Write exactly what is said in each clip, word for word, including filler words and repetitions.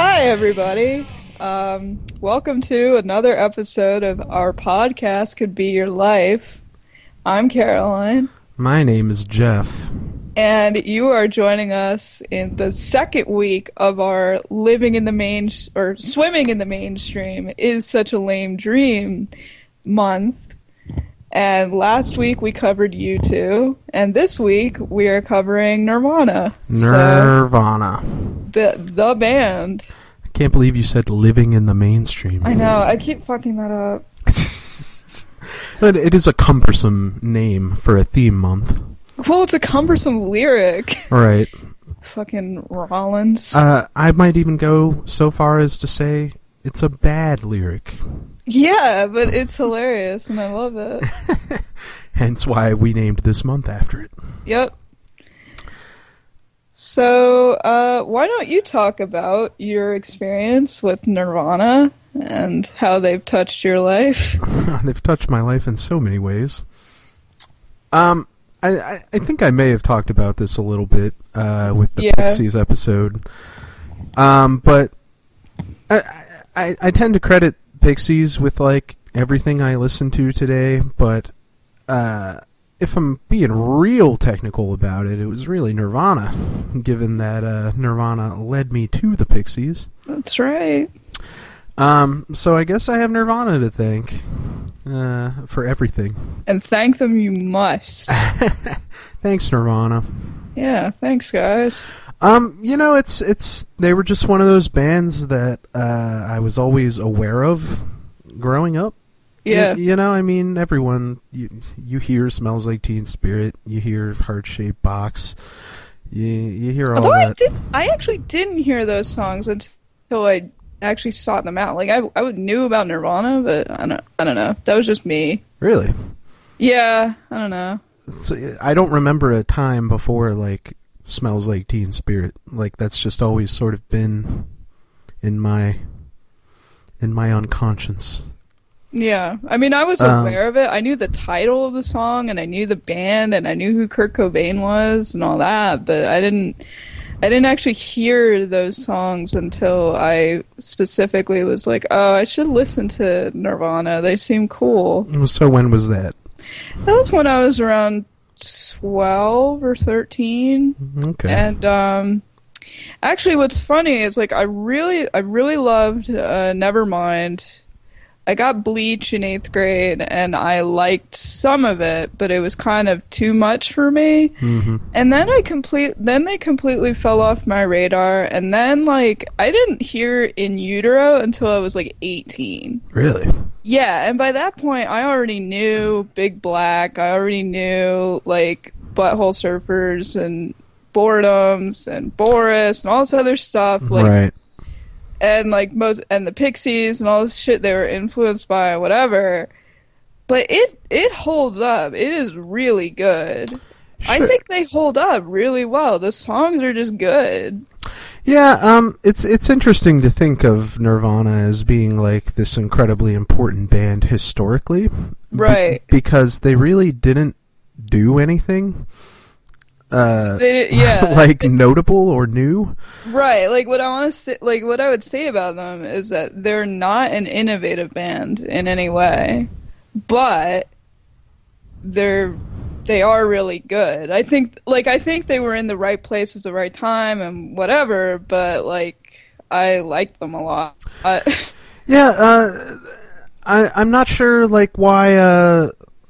Hi, everybody. Um, welcome to another episode of Our Podcast Could Be Your Life. I'm Caroline. My name is Jeff. And you are joining us in the second week of our Living in the Main, or Swimming in the Mainstream is Such a Lame Dream month. And last week we covered U two, and this week we are covering Nirvana. Nirvana. So, the the band. I can't believe you said living in the mainstream. I know, I keep fucking that up. But it is a cumbersome name for a theme month. Well, it's a cumbersome lyric. Right. Fucking Rollins. Uh, I might even go so far as to say it's a bad lyric. Yeah, but it's hilarious, and I love it. Hence why we named this month after it. Yep. So, uh, why don't you talk about your experience with Nirvana and how they've touched your life? They've touched my life in so many ways. Um, I, I, I think I may have talked about this a little bit uh, with the yeah. Pixies episode. Um, but I, I I tend to credit Pixies with like everything I listen to today, but uh, if I'm being real technical about it, it was really Nirvana, given that uh, Nirvana led me to the Pixies. That's right. Um, so I guess I have Nirvana to thank uh, for everything. And thank them you must. Thanks, Nirvana. Yeah, thanks, guys. Um, you know, it's it's they were just one of those bands that uh, I was always aware of growing up. Yeah. You, you know, I mean, everyone, you, you hear Smells Like Teen Spirit, you hear Heart Shaped Box, you you hear all Although that. I, did, I actually didn't hear those songs until I actually sought them out. Like, I I knew about Nirvana, but I don't, I don't know. That was just me. Really? Yeah, I don't know. So, I don't remember a time before, like, Smells Like Teen Spirit. Like, that's just always sort of been in my in my unconscious. Yeah, I mean, I was Um, aware of it. I knew the title of the song, and I knew the band, and I knew who Kurt Cobain was, and all that. But I didn't, I didn't actually hear those songs until I specifically was like, "Oh, I should listen to Nirvana. They seem cool." So when was that? That was when I was around twelve or thirteen. Okay. And um, actually, what's funny is like I really, I really loved uh, Nevermind. I got Bleach in eighth grade, and I liked some of it, but it was kind of too much for me. Mm-hmm. And then I complete, then they completely fell off my radar. And then like I didn't hear In Utero until I was like eighteen. Really? Yeah, and by that point, I already knew Big Black. I already knew like Butthole Surfers and Boredoms and Boris and all this other stuff. Like, right. And like most and the Pixies and all this shit they were influenced by, whatever. But it it holds up. It is really good. Sure. I think they hold up really well. The songs are just good. Yeah, um, it's it's interesting to think of Nirvana as being like this incredibly important band historically, Right? Be- because they really didn't do anything, uh, they, yeah, like they, notable or new. Right. Like what I want to say, like what I would say about them is that they're not an innovative band in any way, but they're they are really good. I think like I think they were in the right place at the right time and whatever, but like I like them a lot. I, yeah, uh, I I'm not sure like why. Uh,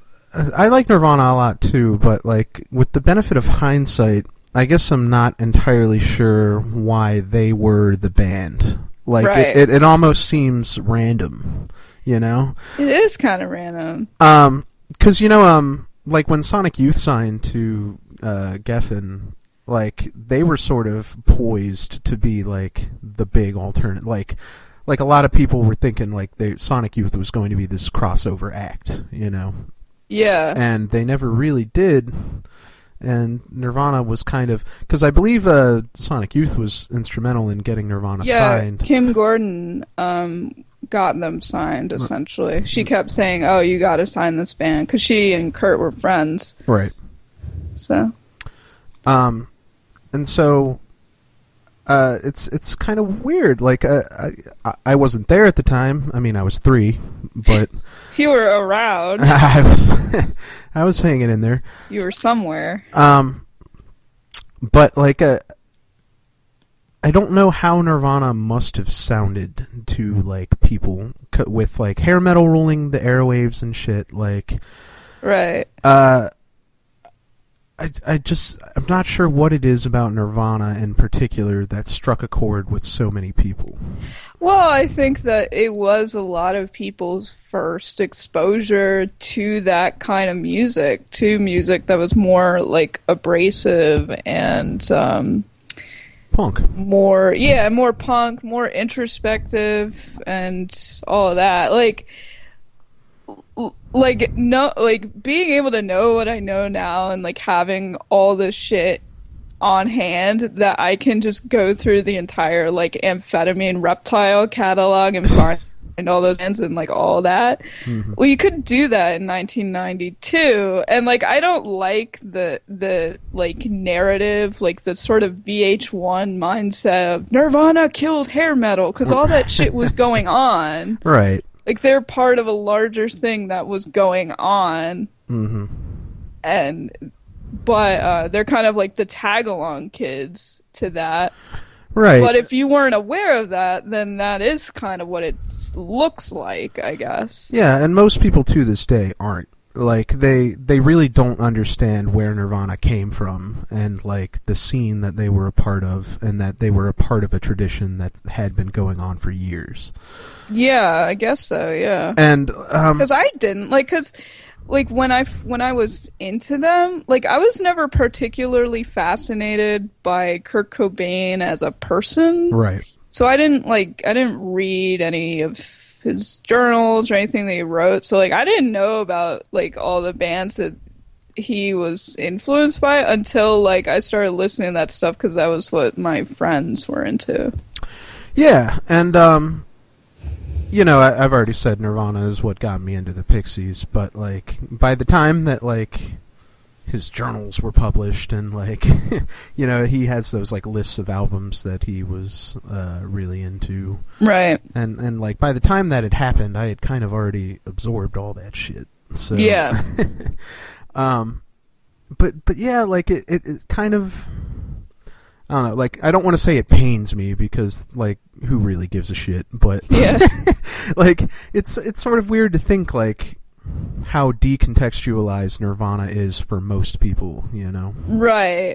I like Nirvana a lot too, but like with the benefit of hindsight, I guess I'm not entirely sure why they were the band. Like right. it, it, it almost seems random, you know. It is kind of random. Um, because you know, um, like when Sonic Youth signed to uh, Geffen, like they were sort of poised to be like the big alternate. Like, like a lot of people were thinking like they Sonic Youth was going to be this crossover act, you know. Yeah. And they never really did. And Nirvana was kind of... Because I believe uh, Sonic Youth was instrumental in getting Nirvana yeah, signed. Kim Gordon um, got them signed, essentially. She kept saying, oh, you got to sign this band. Because she and Kurt were friends. Right. So... Um, and so... uh, it's it's kind of weird. Like, uh, I I wasn't there at the time. I mean, I was three, but You were around. I was I was hanging in there. You were somewhere. Um, but like, uh, I don't know how Nirvana must have sounded to like people c- with like hair metal ruling the airwaves and shit. Like, Right. uh. I, I just, I'm not sure what it is about Nirvana in particular that struck a chord with so many people. Well, I think that it was a lot of people's first exposure to that kind of music, to music that was more like abrasive and um, Punk. more, yeah, more punk, more introspective, and all of that. Like, like no, like being able to know what I know now, and like having all this shit on hand that I can just go through the entire like Amphetamine Reptile catalog and find all those bands and like all that. Mm-hmm. Well, you couldn't do that in nineteen ninety-two, and like I don't like the the like narrative, like the sort of V H one mindset of Nirvana killed hair metal, because all that shit was going on. Right. Like, they're part of a larger thing that was going on. Mm-hmm. And, but, uh, they're kind of like the tag-along kids to that. Right. But if you weren't aware of that, then that is kind of what it looks like, I guess. Yeah, and most people to this day aren't. Like, they, they really don't understand where Nirvana came from and, like, the scene that they were a part of, and that they were a part of a tradition that had been going on for years. Yeah, I guess so, yeah. And, um... Because I didn't, like, because... Like, when I, when I was into them, like, I was never particularly fascinated by Kurt Cobain as a person. Right. So I didn't, like, I didn't read any of his journals or anything that he wrote. So, like, I didn't know about, like, all the bands that he was influenced by until, like, I started listening to that stuff because that was what my friends were into. Yeah, and, um... you know, I, I've already said Nirvana is what got me into the Pixies, but, like, by the time that, like, his journals were published and, like, you know, he has those, like, lists of albums that he was uh, really into. Right. And, and, like, by the time that had happened, I had kind of already absorbed all that shit. So, yeah. um, but, but, yeah, like, it, it, it kind of... I don't know, like, I don't want to say it pains me because, like, who really gives a shit, but, yeah. like, it's it's sort of weird to think, like, how decontextualized Nirvana is for most people, you know? Right.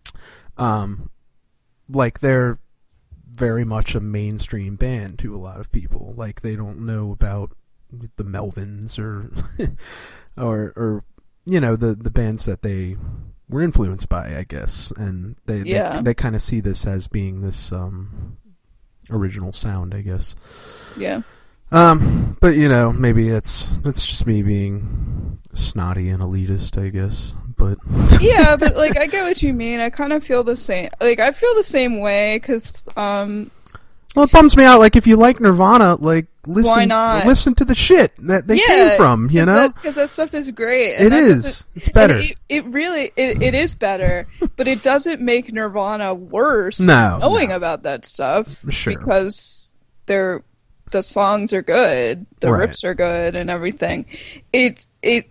Um, like, they're very much a mainstream band to a lot of people. Like, they don't know about the Melvins or, or, or, you know, the, the bands that they... were influenced by, I guess, and they yeah. they, they kind of see this as being this um, original sound, I guess. Yeah. Um, but you know, maybe that's that's just me being snotty and elitist, I guess. But yeah, but like I get what you mean. I kind of feel the same. Like I feel the same way because um. Well, it bums me out. Like, if you like Nirvana, like, listen, why not? listen to the shit that they yeah, came from, you know? Because that, that stuff is great. And it is. It's better. It, it really, it, it is better, but it doesn't make Nirvana worse no, knowing no. about that stuff. Sure. Because they're, the songs are good, the right. riffs are good, and everything. It, it,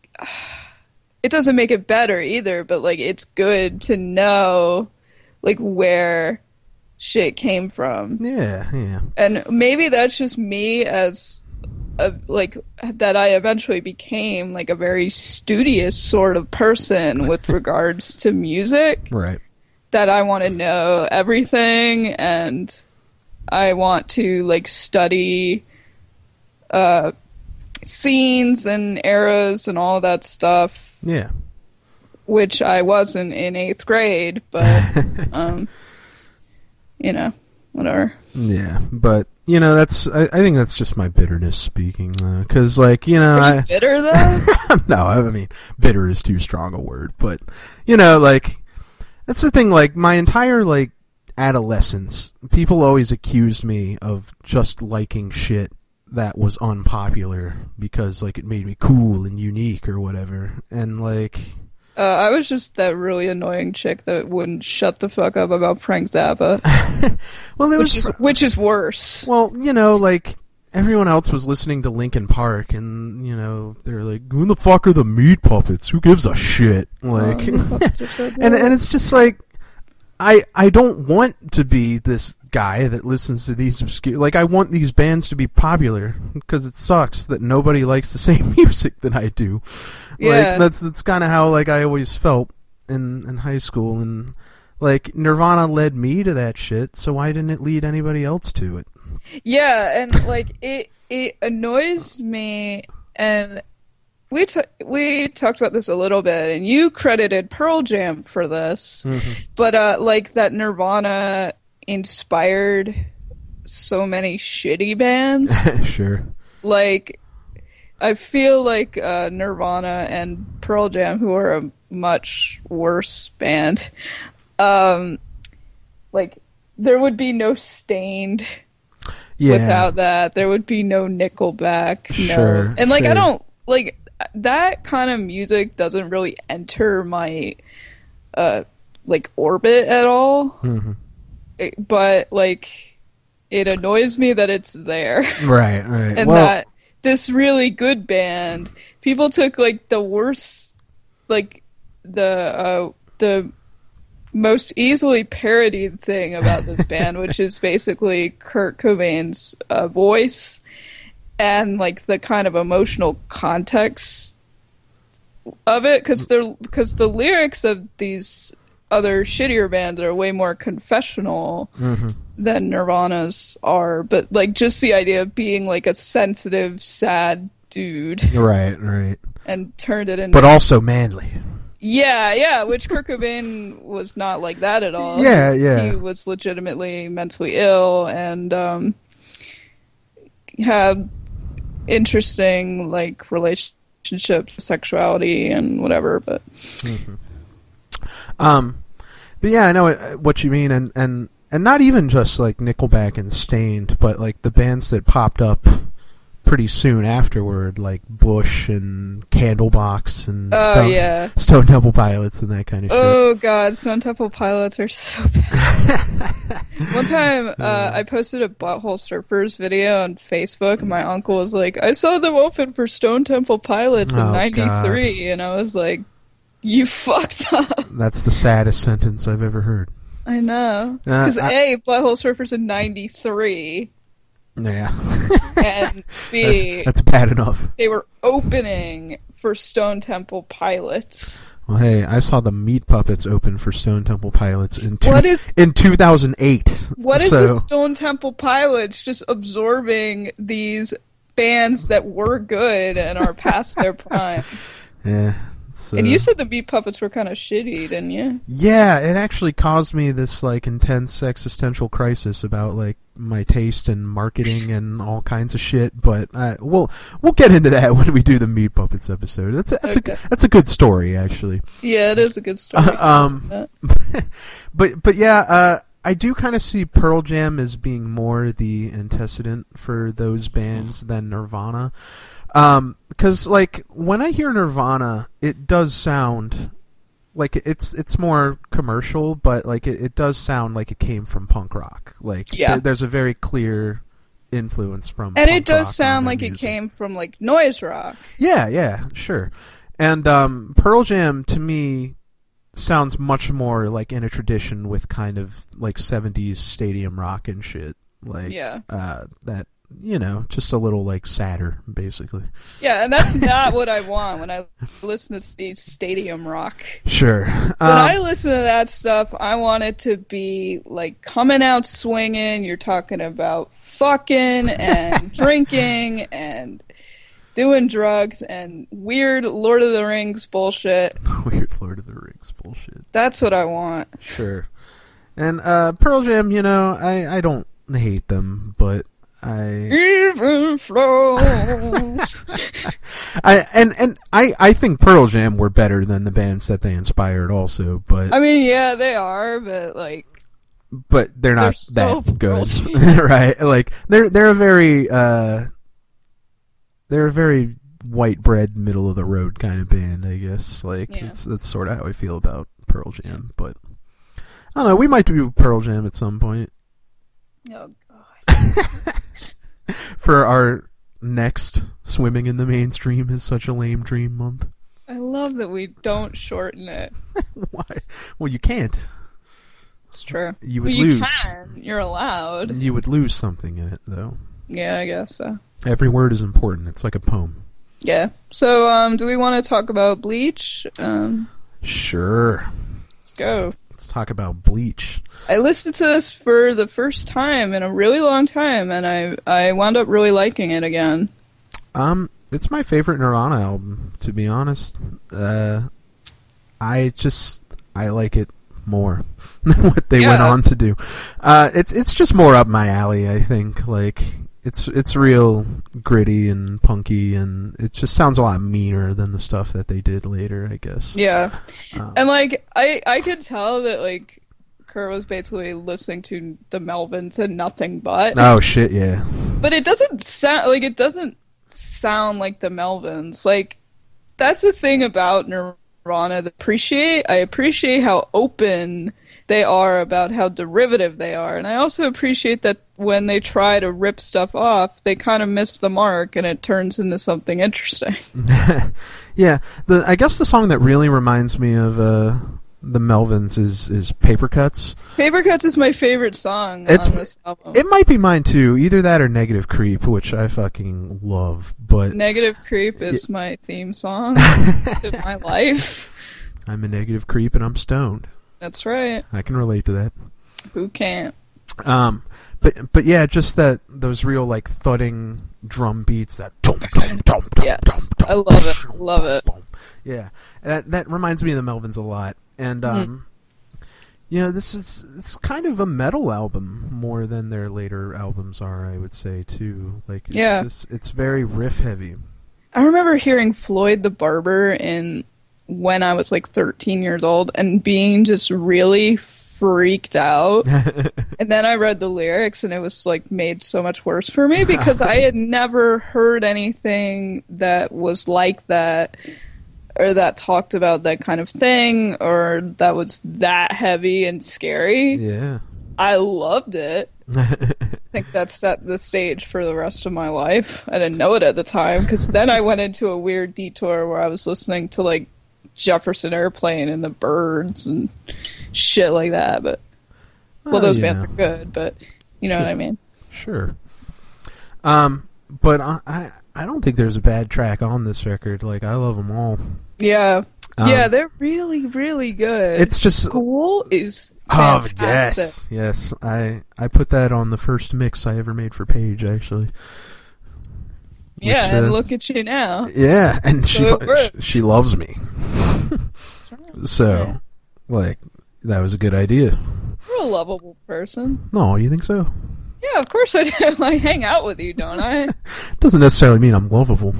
it doesn't make it better either, but, like, it's good to know, like, where... shit came from. Yeah, yeah. And maybe that's just me as a, like that I eventually became like a very studious sort of person with regards to music. Right. That I want to know everything and I want to like study uh scenes and eras and all that stuff. Yeah. Which I wasn't in eighth grade, but um you know, whatever. Yeah, but, you know, that's, I, I think that's just my bitterness speaking, though, because, like, you know, Are you I... bitter, though? No, I mean, bitter is too strong a word, but, you know, like, that's the thing, like, my entire, like, adolescence, people always accused me of just liking shit that was unpopular, because, like, it made me cool and unique or whatever, and, like... Uh, I was just that really annoying chick that wouldn't shut the fuck up about Frank Zappa. Well, there which was is which is worse. Well, you know, like everyone else was listening to Linkin Park, and you know they're like, "Who the fuck are the Meat Puppets? Who gives a shit?" Like, Oh, so and and it's just like, I I don't want to be this guy that listens to these obscure. Like, I want these bands to be popular because it sucks that nobody likes the same music that I do. Yeah. Like that's that's kind of how like I always felt in in high school, and like Nirvana led me to that shit. So why didn't it lead anybody else to it? Yeah, and like it it annoys me, and we t- we talked about this a little bit, and you credited Pearl Jam for this, Mm-hmm. but uh, like that Nirvana inspired so many shitty bands. Sure. Like, I feel like uh, Nirvana and Pearl Jam, who are a much worse band, um, like there would be no Stained. Yeah. Without that, there would be no Nickelback. No. Sure, And like sure. I don't like that kind of music doesn't really enter my uh like orbit at all. Mhm. It- but like it annoys me that it's there. Right, right. And well, that this really good band, people took like the worst, like the uh the most easily parodied thing about this band, which is basically Kurt Cobain's uh, voice and like the kind of emotional context of it, because they're because the lyrics of these other shittier bands are way more confessional mhm. than Nirvana's are, but like just the idea of being like a sensitive, sad dude right, right. and turned it into But also manly. yeah, yeah, which Kurt Cobain was not like that at all. Yeah, yeah. He was legitimately mentally ill and um, had interesting like relationships, sexuality, and whatever. But Um, but yeah, I know what, what you mean, and, and and not even just like Nickelback and Stained, but like the bands that popped up pretty soon afterward, like Bush and Candlebox and oh Stone, yeah, Stone Temple Pilots and that kind of oh god, Stone Temple Pilots are so bad. One time, uh, I posted a Butthole Surfers video on Facebook, and my uncle was like, "I saw them open for Stone Temple Pilots in Oh, ninety-three," and I was like, "You fucked up." shit. That's the saddest sentence I've ever heard. I know. Uh, Because I- A, Butthole Surfers in ninety-three, Yeah. and B, That's bad enough. they were opening for Stone Temple Pilots. Well, hey, I saw the Meat Puppets open for Stone Temple Pilots in two, What is- in two thousand eight. What is so, the Stone Temple Pilots just absorbing these bands that were good and are past their prime? Yeah. So, And you said the Meat Puppets were kind of shitty, didn't you? yeah, it actually caused me this like intense existential crisis about like my taste in marketing and all kinds of shit. But uh, we'll we'll get into that when we do the Meat Puppets episode. That's a, that's Okay. a that's a good story actually. Yeah, it is a good story. um, but but yeah, uh, I do kind of see Pearl Jam as being more the antecedent for those bands than Nirvana. Um, because like when I hear Nirvana, it does sound like it's it's more commercial, but like it, it does sound like it came from punk rock. Like Yeah. there, there's a very clear influence from and punk it does rock on sound their like it music. came from like noise rock. Yeah, yeah, sure. And um, Pearl Jam to me sounds much more like in a tradition with kind of like seventies stadium rock and shit. Like Yeah. uh, that, you know, just a little like sadder, basically. Yeah, and that's not what I want when I listen to st- stadium rock. Sure. When Um, I listen to that stuff, I want it to be like coming out swinging. You're talking about fucking and drinking and doing drugs and weird Lord of the Rings bullshit. weird Lord of the Rings bullshit. That's what I want. Sure. And uh, Pearl Jam, you know, I, I don't hate them, but I Even flows. I and and I, I think Pearl Jam were better than the bands that they inspired also, but I mean, yeah, they are, but like, but they're not They're so that good. filthy. Right? Like they're they're a very uh they're a very white bread, middle of the road kind of band, I guess. Like Yeah. it's that's sort of how I feel about Pearl Jam. But I don't know. We might do Pearl Jam at some point Oh god. for our next Swimming in the Mainstream is Such a Lame Dream month. I love that we don't shorten it. Why? Well, you can't. It's true. You would well, you lose. can. You're allowed. You would lose something in it, though. Yeah, I guess so. Every word is important. It's like a poem. Yeah. So, um, do we want to talk about Bleach? Um, Sure. let's go. Let's talk about Bleach. I listened to this for the first time in a really long time, and I I wound up really liking it again. Um, it's my favorite Nirvana album, to be honest. Uh, I just I like it more than what they Yeah. went on to do. Uh, it's it's just more up my alley, I think. Like it's it's real gritty and punky, and it just sounds a lot meaner than the stuff that they did later, I guess. Yeah. Um, And, like, I, I could tell that, like, Kurt was basically listening to the Melvins and nothing but. oh shit, yeah. But it doesn't sound, like, it doesn't sound like the Melvins. Like, that's the thing about Nirvana that I appreciate. I appreciate how open they are about how derivative they are. And I also appreciate that when they try to rip stuff off, they kind of miss the mark and it turns into something interesting. Yeah, the I guess the song that really reminds me of uh, the Melvins is is Paper Cuts. Paper Cuts is my favorite song It's- on this album. It might be mine too, either that or Negative Creep, which I fucking love. But Negative Creep is my theme song in my life. I'm a negative creep and I'm stoned. That's right. I can relate to that. Who can't? Um, but but yeah, just that those real like thudding drum beats that. Dum, dum, dum, dum, Yes, dum, dum, I love it. Love it. boom. Yeah, that that reminds me of the Melvins a lot, and um, you know, this is it's kind of a metal album more than their later albums are, I would say too. Like, it's Yeah. just, it's very riff heavy. I remember hearing Floyd the Barber in when I was like thirteen years old and being just really freaked out. And then I read the lyrics and it was like made so much worse for me because I had never heard anything that was like that or that talked about that kind of thing or that was that heavy and scary. Yeah. I loved it. I think that set the stage for the rest of my life. I didn't know it at the time because then I went into a weird detour where I was listening to like Jefferson Airplane and the Byrds and shit like that. But well, Well, those you bands know. are good, but you know Sure. what I mean. Sure. Um, but I, I I don't think there's a bad track on this record. Like, I love them all. Yeah, Um, yeah, they're really, really good. It's just- School is Oh fantastic. yes, yes. I I put that on the first mix I ever made for Paige, actually. Yeah, Which, and uh, look at you now. Yeah, and she So it fu- works. she, she loves me. That's right. So, Yeah. like, that was a good idea. You're a lovable person. No, you think so? Yeah, of course I do. I hang out with you, don't I? Doesn't necessarily mean I'm lovable.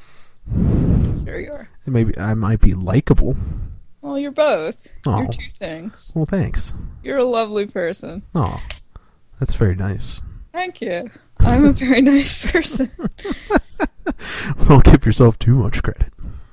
Sure you are. Maybe I might be likable. Well, you're both. Aw. You're two things. Well, thanks. You're a lovely person. Oh, that's very nice. Thank you. I'm a very nice person. Don't give yourself too much credit.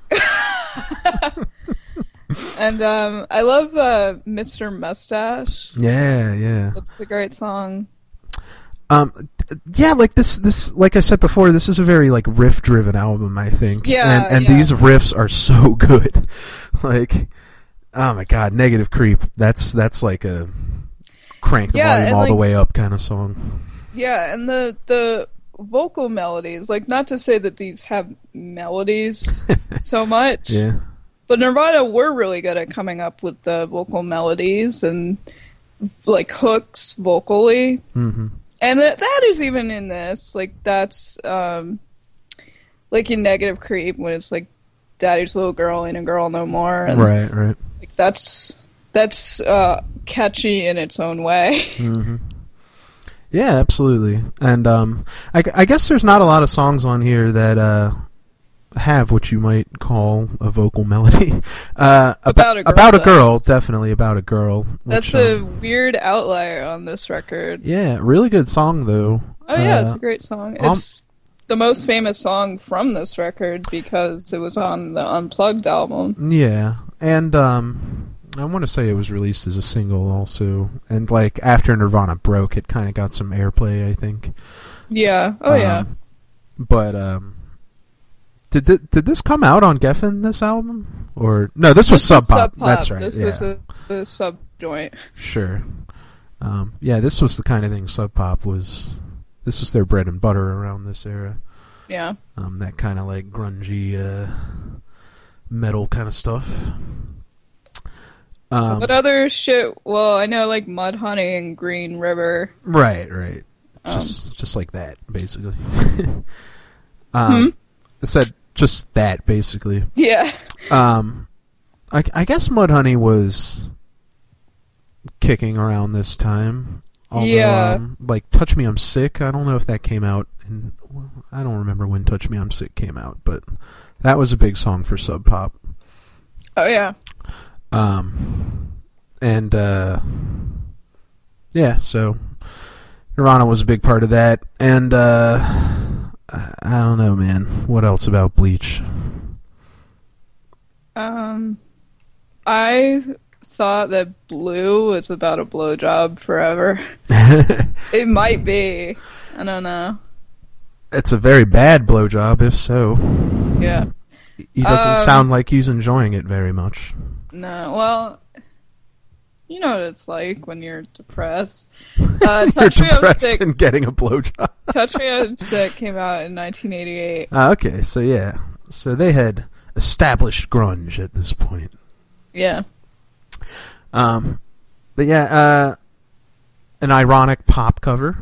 And um, I love uh, Mister Mustache. Yeah, yeah. That's a great song. Um, yeah, like this, this, like I said before, this is a very like riff-driven album, I think. Yeah, and, and yeah. these riffs are so good. Like, oh my god, Negative Creep. That's that's like a crank the Yeah, volume and, all the like- way up kind of song. Yeah, and the the vocal melodies, like not to say that these have melodies so much, Yeah, but Nirvana were really good at coming up with the vocal melodies and like hooks vocally. mm-hmm. And that, that is even in this. Like, that's, um, like in Negative Creep, when it's like, Daddy's Little Girl ain't a girl no more. And Right, right. like, that's, that's, uh, catchy in its own way. Mm-hmm. Yeah, absolutely. And um, I, I guess there's not a lot of songs on here that uh, have what you might call a vocal melody. Uh, About a Girl About a girl, does. definitely about a girl. That's which, a um, weird outlier on this record. yeah, really good song though. Oh, yeah, Uh, it's a great song. um, It's, the most famous song from this record because it was on the Unplugged album. Yeah, and um, I want to say it was released as a single also, and like after Nirvana broke, it kind of got some airplay, I think. Yeah. Oh um, yeah. But um, did th- did this come out on Geffen, this album, or no? This was Sub Pop. That's right. This yeah. was a, a sub joint. Sure. Um, yeah, this was the kind of thing Sub Pop was. This was their bread and butter around this era. Yeah. Um, that kind of like grungy uh, metal kind of stuff. Um, what other shit? Well, I know like Mudhoney and Green River. Right, right. Um, just just like that, basically. um, hmm? It said just that, basically. Yeah. Um, I, I guess Mudhoney was kicking around this time. Although, Yeah. Um, like Touch Me I'm Sick, I don't know if that came out in, I don't remember when Touch Me I'm Sick came out, but that was a big song for Sub Pop. Oh yeah. Um, and uh, yeah, so Nirvana was a big part of that, and uh, I, I don't know, man. What else about Bleach? Um, I thought that Blue was about a blowjob forever. It might be. I don't know. It's a very bad blowjob, if so. Yeah. He doesn't Um, sound like he's enjoying it very much. No. Well, you know what it's like when you're depressed. Uh, You're Touch Me I'm depressed Sick. and getting a blowjob. Touch Me I'm Sick came out in nineteen eighty-eight. Ah, okay, so yeah. So they had established grunge at this point. Yeah. Um, but yeah, uh, an ironic pop cover.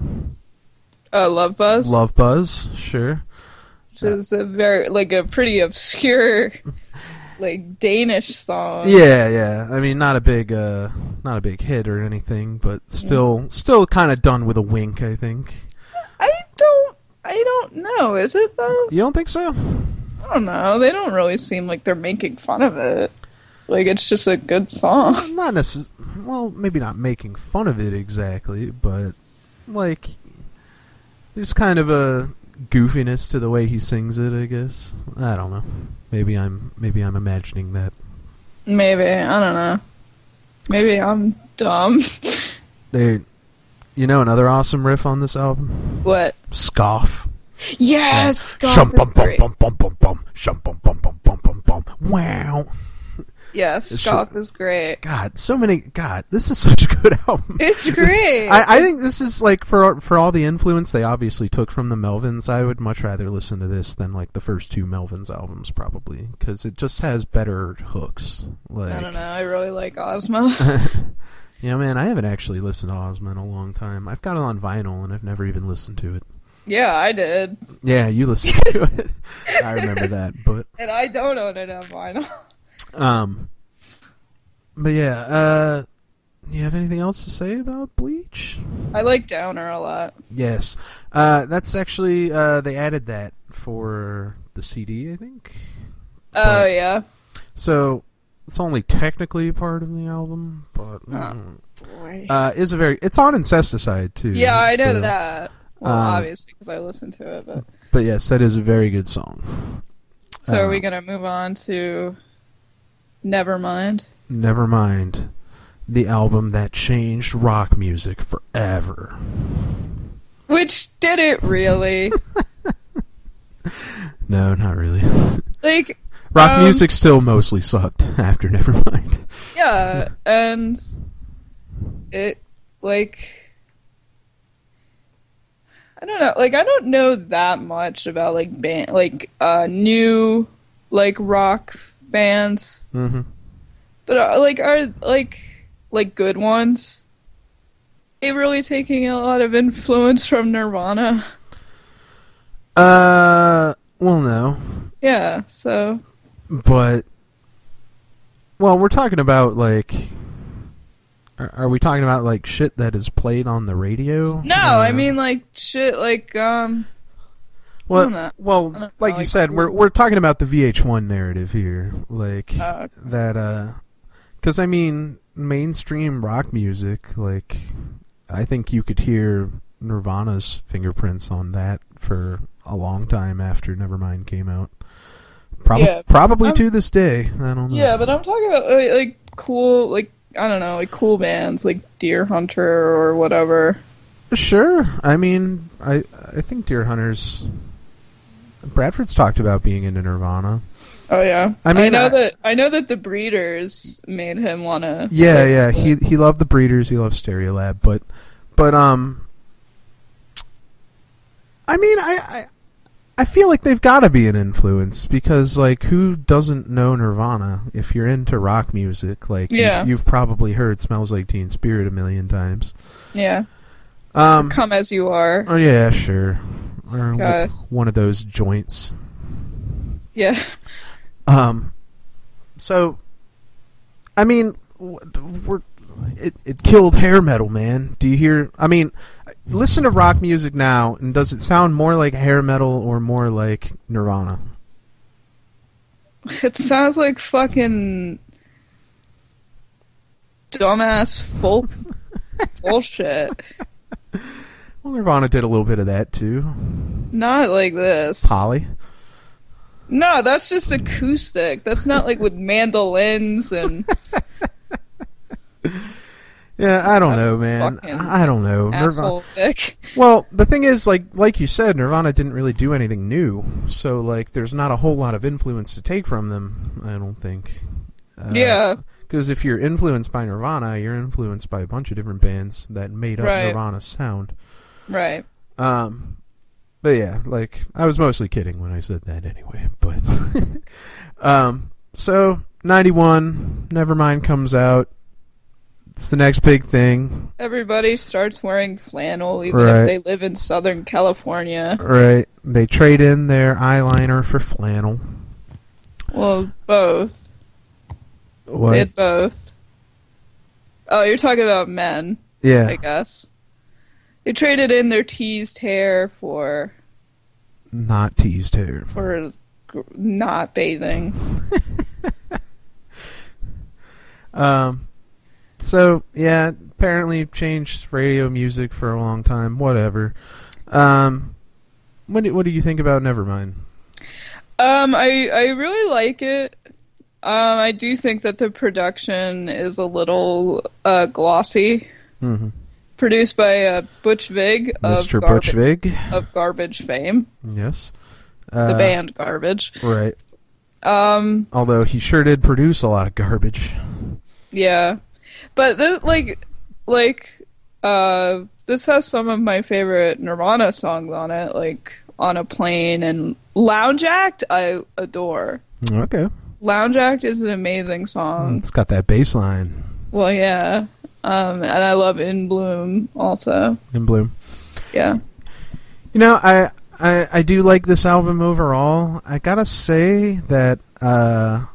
Uh, Love Buzz. Love Buzz, sure. Which is a very, like, a pretty obscure, like, Danish song. Yeah, yeah. I mean, not a big, uh, not a big hit or anything, but still, yeah. still kind of done with a wink, I think. I don't, I don't know. Is it though? You don't think so? I don't know. They don't really seem like they're making fun of it. Like, it's just a good song. Not necessarily. Well, maybe not making fun of it exactly, but like, there's kind of a goofiness to the way he sings it, I guess. I don't know. Maybe I'm maybe I'm imagining that. Maybe. I don't know. Maybe I'm dumb. Dude, you know another awesome riff on this album? What? Scoff. Yes, Scoff Shum is bum bum great. bum bum bum bum. Shum bum bum bum bum bum bum. Wow. Yes, Scoff is great. God, so many. God, this is such a good album. It's great. This, I, I think this is like for for all the influence they obviously took from the Melvins. I would much rather listen to this than like the first two Melvins albums, probably, because it just has better hooks. Like, I don't know. I really like Ozma. Yeah, man, I haven't actually listened to Ozma in a long time. I've got it on vinyl and I've never even listened to it. Yeah, I did. Yeah, you listened to it. I remember that, but and I don't own it on vinyl. Um, but yeah, uh, you have anything else to say about Bleach? I like Downer a lot. Yes. Uh, that's actually, uh, they added that for the C D, I think. Oh, but, yeah. So, it's only technically part of the album, but, oh, mm, boy. uh, is a very, it's on Incesticide, too. Yeah, I know so, that. Well, um, obviously, because I listened to it, but... But yes, that is a very good song. So uh, are we going to move on to Nevermind? Nevermind. The album that changed rock music forever. Which did it really? No, not really. Like... Rock um, music still mostly sucked after Nevermind. Yeah, and it, like... I don't know, like, I don't know that much about, like, band, like, uh, new, like, rock bands. Mm-hmm. But, uh, like, are, like, like, good ones? They really taking a lot of influence from Nirvana? Uh, well, no. Yeah, so... But, well, we're talking about, like... Are, are we talking about, like, shit that is played on the radio? No, uh, I mean, like, shit, like, um... Well, I don't know. well, I don't know, like you like- said, we're we're talking about the V H one narrative here, like Oh, okay. that. uh Because I mean, mainstream rock music, like I think you could hear Nirvana's fingerprints on that for a long time after Nevermind came out. Prob- Yeah. Probably I'm- to this day. I don't know. Yeah, but I'm talking about like, like cool, like I don't know, like cool bands like Deer Hunter or whatever. Sure. I mean, I I think Deer Hunters. Bradford's talked about being into Nirvana. Oh yeah, I mean, know I- that I know that the Breeders made him wanna. Yeah, like, yeah. He he loved the Breeders. He loved Stereolab, but but um. I mean, I, I I feel like they've got to be an influence because, like, who doesn't know Nirvana? If you're into rock music, like, Yeah. you've, you've probably heard "Smells Like Teen Spirit" a million times. yeah, Um. Come As You Are. Oh yeah, sure. Or God. w- one of those joints. Yeah, Um. So, I mean, w- we're it it killed hair metal, man. Do you hear? I mean, listen to rock music now, and does it sound more like hair metal or more like Nirvana? it sounds like fucking dumbass folk bullshit. Well, Nirvana did a little bit of that too. Not like this. Polly. No, that's just acoustic. That's not like with mandolins and Yeah, I don't know, man. fucking I don't know. Nirvana. asshole dick. Well, the thing is, like like you said, Nirvana didn't really do anything new, so like there's not a whole lot of influence to take from them. I don't think. Uh, Yeah. Because if you're influenced by Nirvana, you're influenced by a bunch of different bands that made up Right. Nirvana's sound. Right. Um, but yeah, like I was mostly kidding when I said that anyway. But um, so ninety-one, Nevermind comes out. It's the next big thing, Everybody starts wearing flannel, even Right. if they live in Southern California. right? They trade in their eyeliner for flannel. Well, both. What? They had both. Oh, you're talking about men, yeah, I guess. They traded in their teased hair for not teased hair. for gr- not bathing. Um, so yeah, apparently changed radio music for a long time. Whatever. Um, what do, what do you think about Nevermind? Um, I I really like it. Um, I do think that the production is a little uh, glossy. Mm-hmm. Produced by uh, Butch Vig of Mister Garb- Butch Vig. of Garbage fame, Yes. Uh, the band Garbage. Right. Um, Although he sure did produce a lot of garbage. yeah, but this, like, like, uh, this has some of my favorite Nirvana songs on it, like "On a Plane" and "Lounge Act." I adore. Okay. "Lounge Act" is an amazing song. It's got that bass line Well, yeah, um, and I love "In Bloom" also. in Bloom. Yeah, You know, I, I I do like this album overall. I gotta say that uh,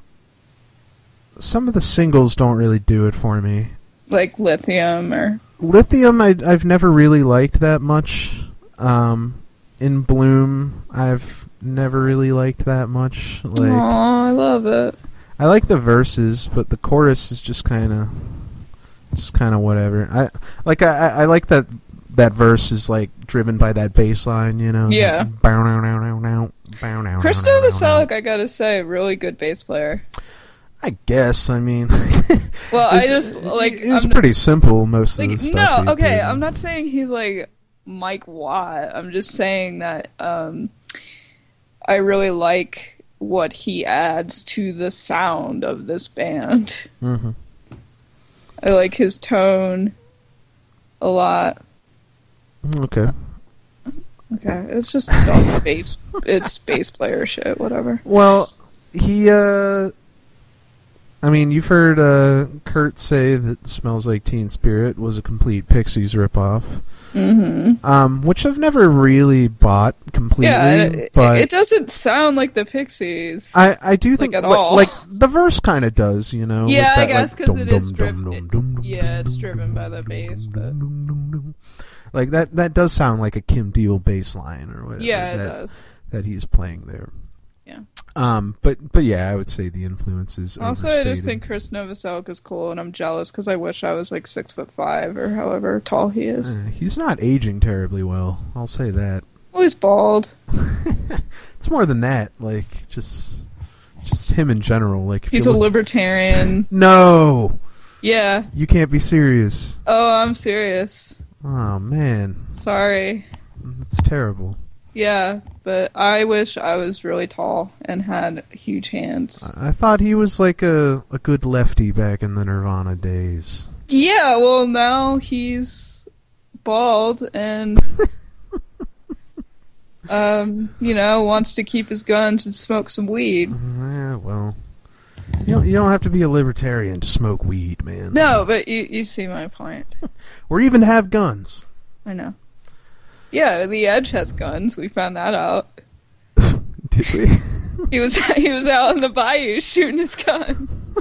some of the singles don't really do it for me. like "Lithium" or Lithium, I, I've never really liked that much. Um, in Bloom, I've never really liked that much. Like, "Aw, I love it." I like the verses, but the chorus is just kind of, just kind of whatever. I like. I, I I like that that verse is like driven by that bass line, you know. Yeah. Bow now now now now. Bow now. Chris now, now, now. Novoselic, I gotta say, really good bass player. I guess. I mean. Well, I it's- just like it was I'm- pretty simple. Most like of the stuff. no, he okay. did. I'm not saying he's like Mike Watt. I'm just saying that um, I really like what he adds to the sound of this band. Mhm. I like his tone a lot. Okay. Okay, it's just dumb bass. It's bass player shit. Whatever. Well, he. uh... I mean, you've heard uh, Kurt say that "Smells Like Teen Spirit" was a complete Pixies ripoff, Mm-hmm. um, which I've never really bought completely. Yeah, it, but it doesn't sound like the Pixies. I, I do think at li- all. like the verse kind of does, you know. Yeah, with I that, guess like, 'cause it dum, is dum, driven- dum, it- dum, dum, yeah, it's dum, driven dum, by the dum, bass, dum, but- dum, dum, dum. Like that that does sound like a Kim Deal bass line or whatever. Yeah, it that, does. that he's playing there. Yeah. Um, but but yeah, I would say the influence is Also, I overstated. just think Chris Novoselic is cool, and I'm jealous because I wish I was like six foot five or however tall he is. Uh, he's not aging terribly well. I'll say that. Oh, he's bald. It's more than that. Like just, just him in general. Like if He's you a look- libertarian. No, Yeah. you can't be serious. Oh, I'm serious. Oh man, Sorry. that's terrible. Yeah, but I wish I was really tall and had huge hands. I thought he was like a a good lefty back in the Nirvana days. Yeah, well now he's bald and um, you know, wants to keep his guns and smoke some weed. Yeah, well, you don't, you don't have to be a libertarian to smoke weed, man. No, but you you see my point. Or even have guns. I know. Yeah, the Edge has guns. We found that out. Did we? He was he was out in the bayou shooting his guns.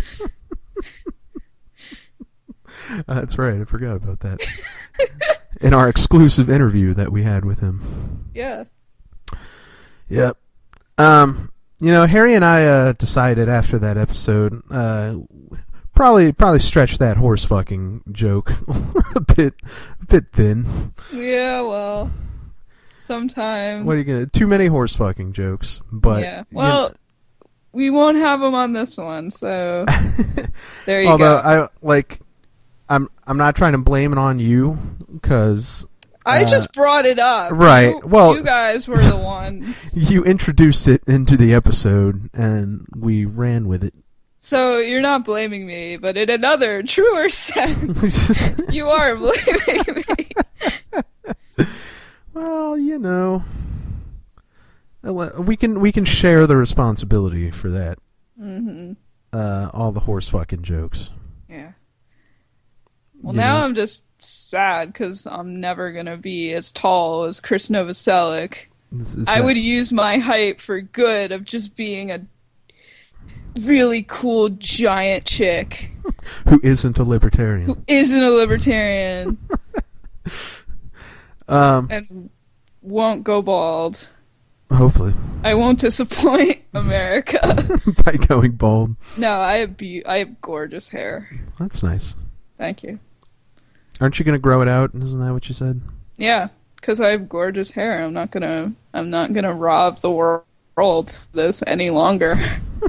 Uh, that's right. I forgot about that. In our exclusive interview that we had with him. Yeah. Yep. Um, you know, Harry and I uh, decided after that episode, uh, probably probably stretch that horse fucking joke a bit, a bit thin. Yeah, well, sometimes. What are you gonna? Too many horse fucking jokes, but yeah. Well, we won't have them on this one, so there you although go. I like, I'm I'm not trying to blame it on you because I uh, just brought it up. right, You, well- you guys were the ones. you introduced it into the episode and we ran with it. So you're not blaming me, but in another truer sense, you are blaming me. Well, you know, we can we can share the responsibility for that. Mm-hmm. Uh, all the horse fucking jokes. Yeah. Well, You now know? I'm just sad because I'm never gonna be as tall as Chris Novoselic. Is- is I that- would use my height for good of just being a really cool giant chick who isn't a libertarian. who isn't a libertarian Um, and won't go bald. hopefully, I won't disappoint America. by going bald. No, I have be- I have gorgeous hair. That's nice. Thank you. Aren't you gonna grow it out? Isn't that what you said? Yeah, because I have gorgeous hair. I'm not gonna I'm not gonna rob the world of this any longer.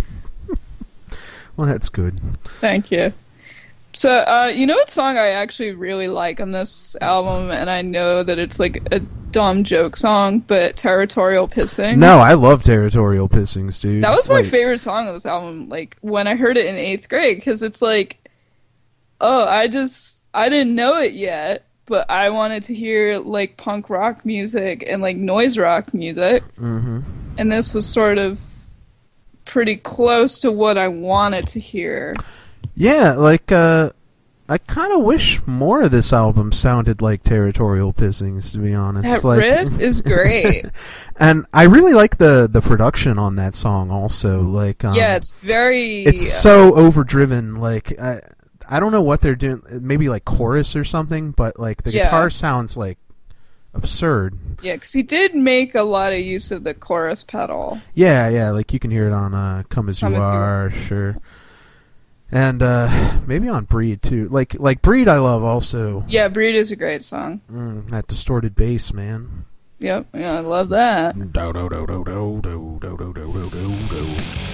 Well, that's good. Thank you. So, uh, you know what song I actually really like on this album, and I know that it's like a dumb joke song, but Territorial Pissing. No, I love Territorial Pissings, dude. That was my Like, favorite song of this album, like, when I heard it in eighth grade, because it's like, oh, I just, I didn't know it yet, but I wanted to hear, like, punk rock music and, like, noise rock music, mhm. and this was sort of pretty close to what I wanted to hear. Yeah, like, uh, I kind of wish more of this album sounded like Territorial Pissings, to be honest. That like, riff is great. and I really like the, the production on that song also. Like, um, Yeah, it's very... it's so overdriven. Like, I, I don't know what they're doing. Maybe like chorus or something, but like the Yeah. guitar sounds like absurd. Yeah, because he did make a lot of use of the chorus pedal. Yeah, yeah, like you can hear it on uh, Come As You Come As You Are, sure. And uh, maybe on Breed too. Like like Breed I love also. Yeah, Breed is a great song. Mm, that distorted bass, man. Yep, yeah, I love that. Do do do do do do do do do do do.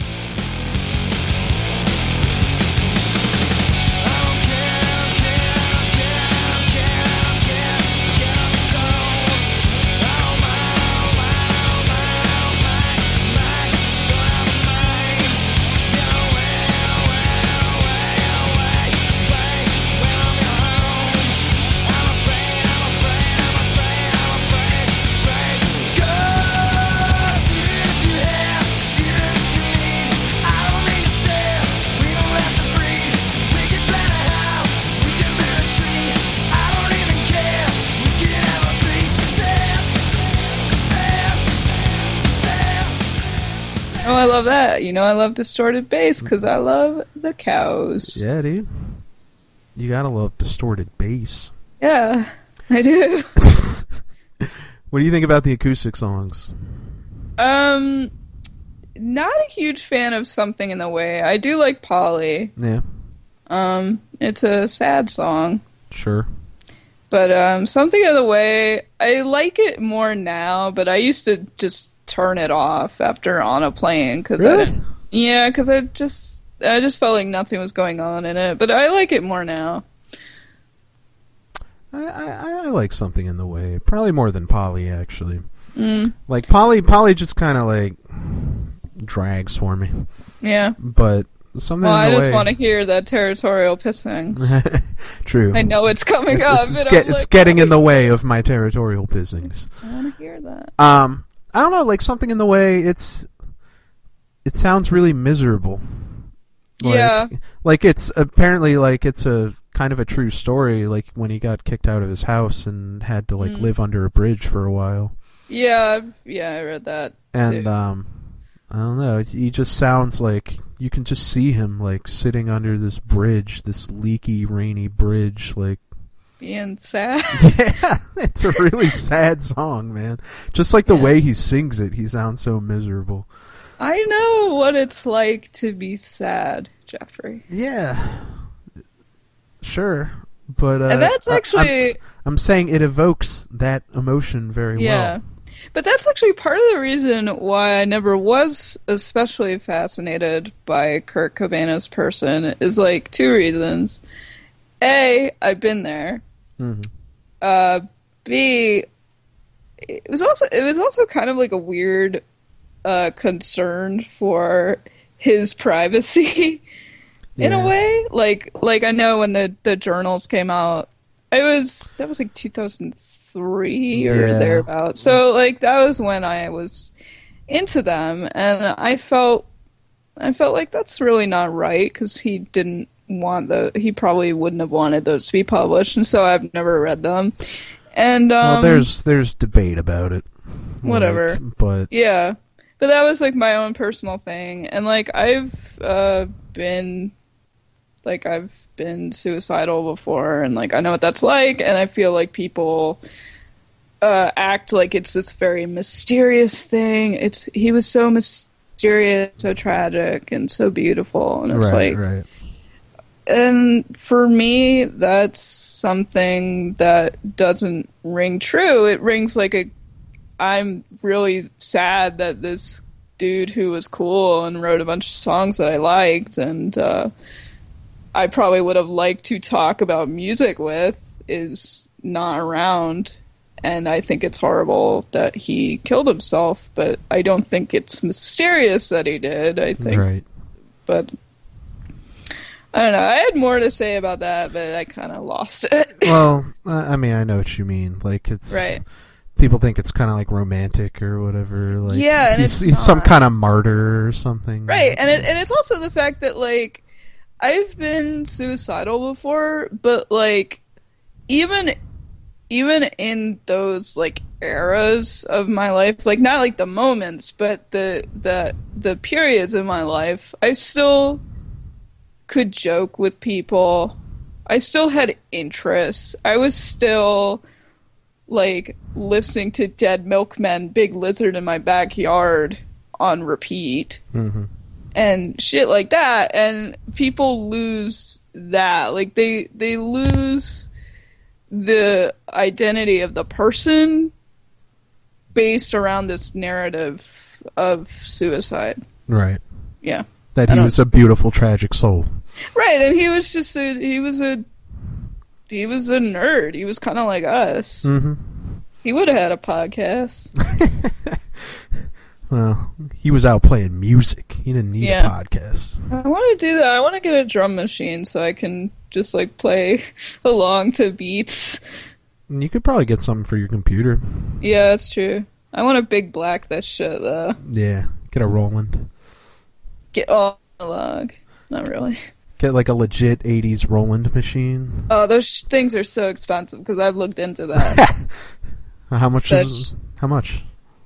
Oh, I love that. You know, I love distorted bass because I love the cows. Yeah, dude. You gotta love distorted bass. Yeah, I do. What do you think about the acoustic songs? Um, not a huge fan of Something in the Way. I do like Polly. Yeah, Um, it's a sad song. sure. But um, Something in the Way, I like it more now, but I used to just turn it off after On a Plane because Really? I didn't. Yeah, because I just I just felt like nothing was going on in it, but I like it more now. I, I, I like Something in the Way. Probably more than Polly, actually. Mm. Like, Polly, Polly just kind of, like, drags for me. Yeah. But Something Well, in the I just Way... want to hear that territorial pissing. True. I know it's coming it's, up. It's, it's, and get, I'm it's like, getting in the way of my territorial pissings. I want to hear that. Um, I don't know, like, Something in the Way, it's... It sounds really miserable. Like, Yeah. Like, it's apparently, like, it's a kind of a true story, like, when he got kicked out of his house and had to, like, Mm. live under a bridge for a while. Yeah, yeah, I read that. And, too. um, I don't know, he just sounds like, you can just see him, like, sitting under this bridge, this leaky, rainy bridge, like... Being sad. Yeah, it's a really sad song, man. Just like the Yeah. way he sings it, he sounds so miserable. I know what it's like to be sad, Jeffrey. Yeah. Sure. But, uh... And that's I- actually... I'm, I'm saying it evokes that emotion very Yeah. well. But that's actually part of the reason why I never was especially fascinated by Kurt Cobain person is like two reasons. A, I've been there. Mm-hmm. Uh, B, it was also it was also kind of like a weird uh, concern for his privacy in Yeah. a way. Like like I know when the, the journals came out, it was that was like two thousand three or Yeah. thereabouts. So like that was when I was into them, and I felt I felt like that's really not right because he didn't want the he probably wouldn't have wanted those to be published, and so I've never read them. And um, Well, there's there's debate about it. Whatever. Like, but yeah, but that was like my own personal thing, and like I've uh, been like I've been suicidal before, and like I know what that's like, and I feel like people uh, act like it's this very mysterious thing. It's he was so mysterious, so tragic, and so beautiful, and it's right, like. right. And for me, that's something that doesn't ring true. It rings like a. I'm really sad that this dude who was cool and wrote a bunch of songs that I liked, and uh, I probably would have liked to talk about music with, is not around. And I think it's horrible that he killed himself, but I don't think it's mysterious that he did. I think. Right. But. I don't know. I had more to say about that, but I kind of lost it. Well, uh, I mean, I know what you mean. Like, it's Right. people think it's kind of like romantic or whatever. Like, Yeah, and he's, it's he's some not. kind of martyr or something. Right, and it, and it's also the fact that like I've been suicidal before, but like even even in those like eras of my life, like not like the moments, but the the the periods of my life, I still could joke with people. I still had interests. I was still like listening to Dead Milkmen, Big Lizard in My Backyard on repeat Mm-hmm. and shit like that, and people lose that. Like they they lose the identity of the person based around this narrative of suicide. Right. Yeah. That I he don't- was a beautiful, tragic soul. Right, and he was just a he was a he was a nerd. He was kind of like us. Mm-hmm. He would have had a podcast. Well, he was out playing music. He didn't need Yeah. a podcast. I want to do that. I want to get a drum machine so I can just like play along to beats. And you could probably get something for your computer. Yeah, that's true. I want a big black that shit though. Yeah, get a Roland. Get all log. Not really. Get like a legit eighties Roland machine. Oh, those sh- things are so expensive because I've looked into that. How much That's- is? How much?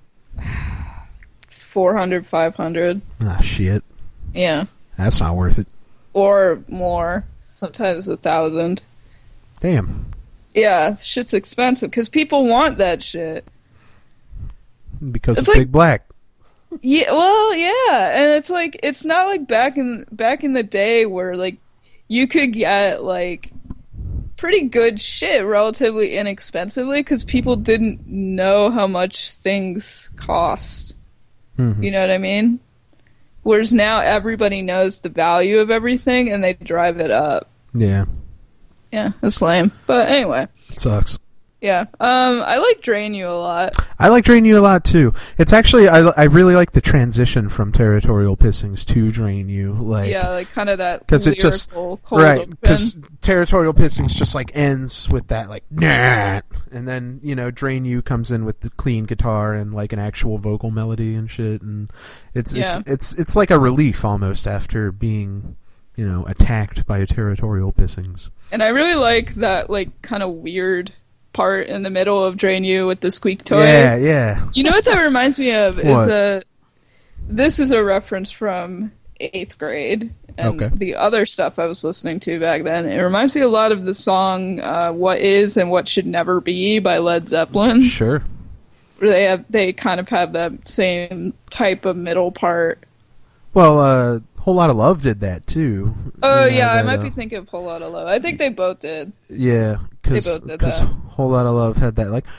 four hundred, five hundred. Ah, shit. Yeah. That's not worth it. Or more. Sometimes a thousand. Damn. Yeah, shit's expensive because people want that shit. Because It's of like- Big Black. Yeah, well, yeah, and it's like it's not like back in back in the day where like you could get like pretty good shit relatively inexpensively because people didn't know how much things cost. Mm-hmm. You know what I mean? Whereas now everybody knows the value of everything and they drive it up. Yeah. Yeah, it's lame. But anyway. It sucks. Yeah. Um, I like Drain You a lot. I like Drain You a lot, too. It's actually, I, I really like the transition from Territorial Pissings to Drain You. Like, yeah, like kind of that Because it just, cold right, because open. Territorial Pissings just, like, ends with that, like, nah, and then, you know, Drain You comes in with the clean guitar and, like, an actual vocal melody and shit, and it's, Yeah. it's, it's, it's like a relief, almost, after being, you know, attacked by Territorial Pissings. And I really like that, like, kind of weird part in the middle of Drain You with the squeak toy. Yeah, yeah. You know what that reminds me of is What? a this is a reference from eighth grade and Okay. the other stuff I was listening to back then. It reminds me a lot of the song uh, "What Is and What Should Never Be" by Led Zeppelin. Sure. Where they have they kind of have that same type of middle part. Well, uh, Whole Lot of Love did that, too. Oh You know, yeah, I that, might uh, be thinking of Whole Lot of Love. I think they both did. Yeah, They both did because that. Whole Lot of Love had that, like,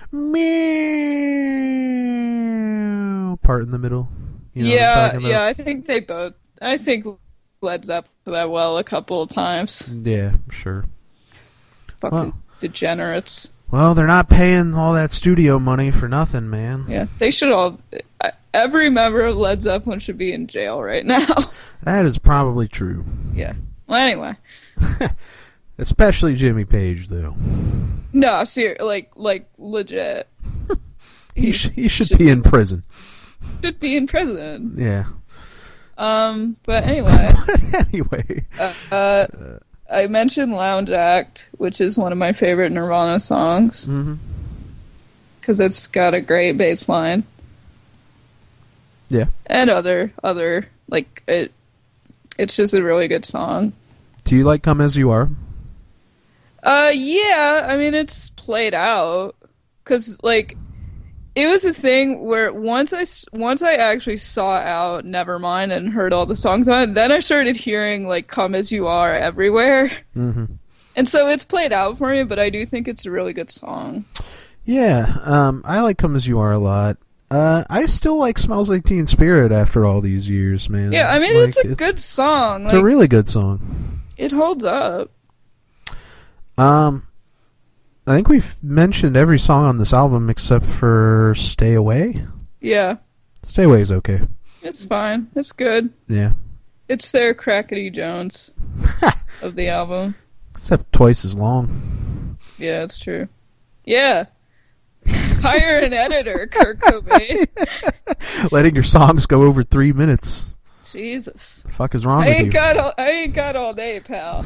meow part in the middle. You know what I'm yeah, talking about? yeah, I think they both. I think Led Zeppelin did that well a couple of times. Yeah, sure. Fucking Well. degenerates. Well, they're not paying all that studio money for nothing, man. Yeah, they should all. Every member of Led Zeppelin should be in jail right now. That is probably true. Yeah. Well, anyway. Especially Jimmy Page, though. No, ser- like, like legit. He, He sh- he should, should be in prison. Should be in prison. Yeah. Um, but anyway, But anyway. uh, uh, I mentioned Lounge Act, which is one of my favorite Nirvana songs Mm-hmm. because it's got a great bass line. Yeah. And other other like it. It's just a really good song. Do you like Come As You Are? Uh, yeah. I mean, it's played out because like it was a thing where once I s- once I actually saw out Nevermind and heard all the songs on it, then I started hearing like Come As You Are everywhere, Mm-hmm. and so it's played out for me. But I do think it's a really good song. Yeah, um, I like Come As You Are a lot. Uh, I still like Smells Like Teen Spirit after all these years, man. Yeah, I mean Like, it's a good song. It's Like, a really good song. it holds up. Um, I think we've mentioned every song on this album except for Stay Away. Yeah, Stay Away is okay. it's fine. It's good. Yeah. It's their Crackety Jones of the album. Except twice as long. Yeah, it's true. Yeah. Hire an editor, Kurt Cobain. Letting your songs go over three minutes. Jesus. The fuck is wrong I with ain't you? got all, I ain't got all day, pal.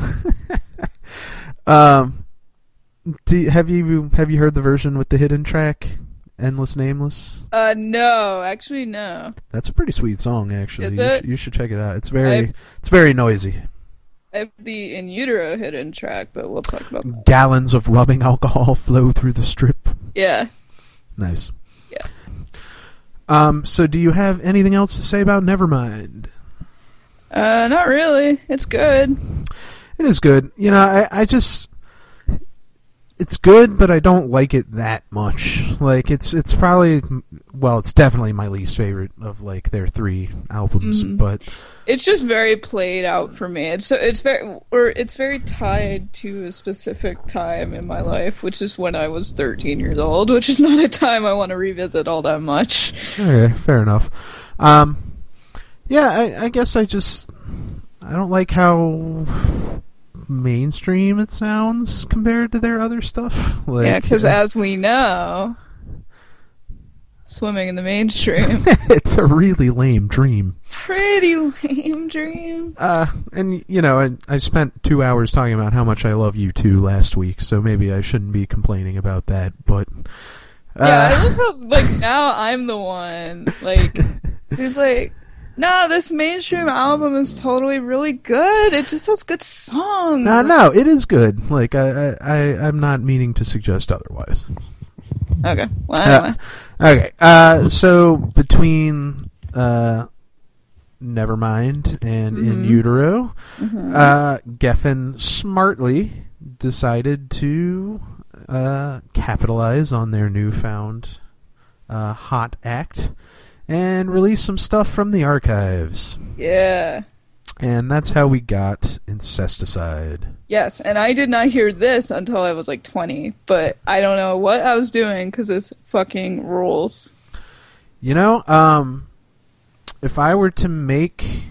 Um, do you, have you have you heard the version with the hidden track, Endless Nameless? Uh, no, actually, no. That's a pretty sweet song, actually. Is you, it? sh- you should check it out. It's very I've- it's very noisy. I have the In Utero hidden track, but we'll talk about that. Gallons of rubbing alcohol flow through the strip. Yeah. Nice. Yeah. Um. So, do you have anything else to say about Nevermind? Uh, not really. It's good. It is good. You know, I, I just... It's good, but I don't like it that much. Like, it's it's probably... Well, it's definitely my least favorite of, like, their three albums, Mhm. but... It's just very played out for me. It's it's very or it's very tied to a specific time in my life, which is when I was thirteen years old, which is not a time I want to revisit all that much. Okay, fair enough. Um, yeah, I, I guess I just... I don't like how mainstream it sounds compared to their other stuff. Like, Yeah, because uh, as we know, swimming in the mainstream, it's a really lame dream. pretty lame dream. Uh, and, you know, I, I spent two hours talking about how much I love U two last week, so maybe I shouldn't be complaining about that, but... Uh, Yeah, I love how, like, now I'm the one, like, who's like, no, this mainstream album is totally really good. It just has good songs. no, no, it is good. Like, I, I, I, I'm not meaning to suggest otherwise. Okay, well, anyway. Uh, okay, uh, so between uh, Nevermind and In Mhm. Utero, Mhm. uh, Geffen smartly decided to uh, capitalize on their newfound uh, hot act and release some stuff from the archives. Yeah. And that's how we got Incesticide. Yes, and I did not hear this until I was like twenty, but I don't know what I was doing because this fucking rules. You know, um, if I were to make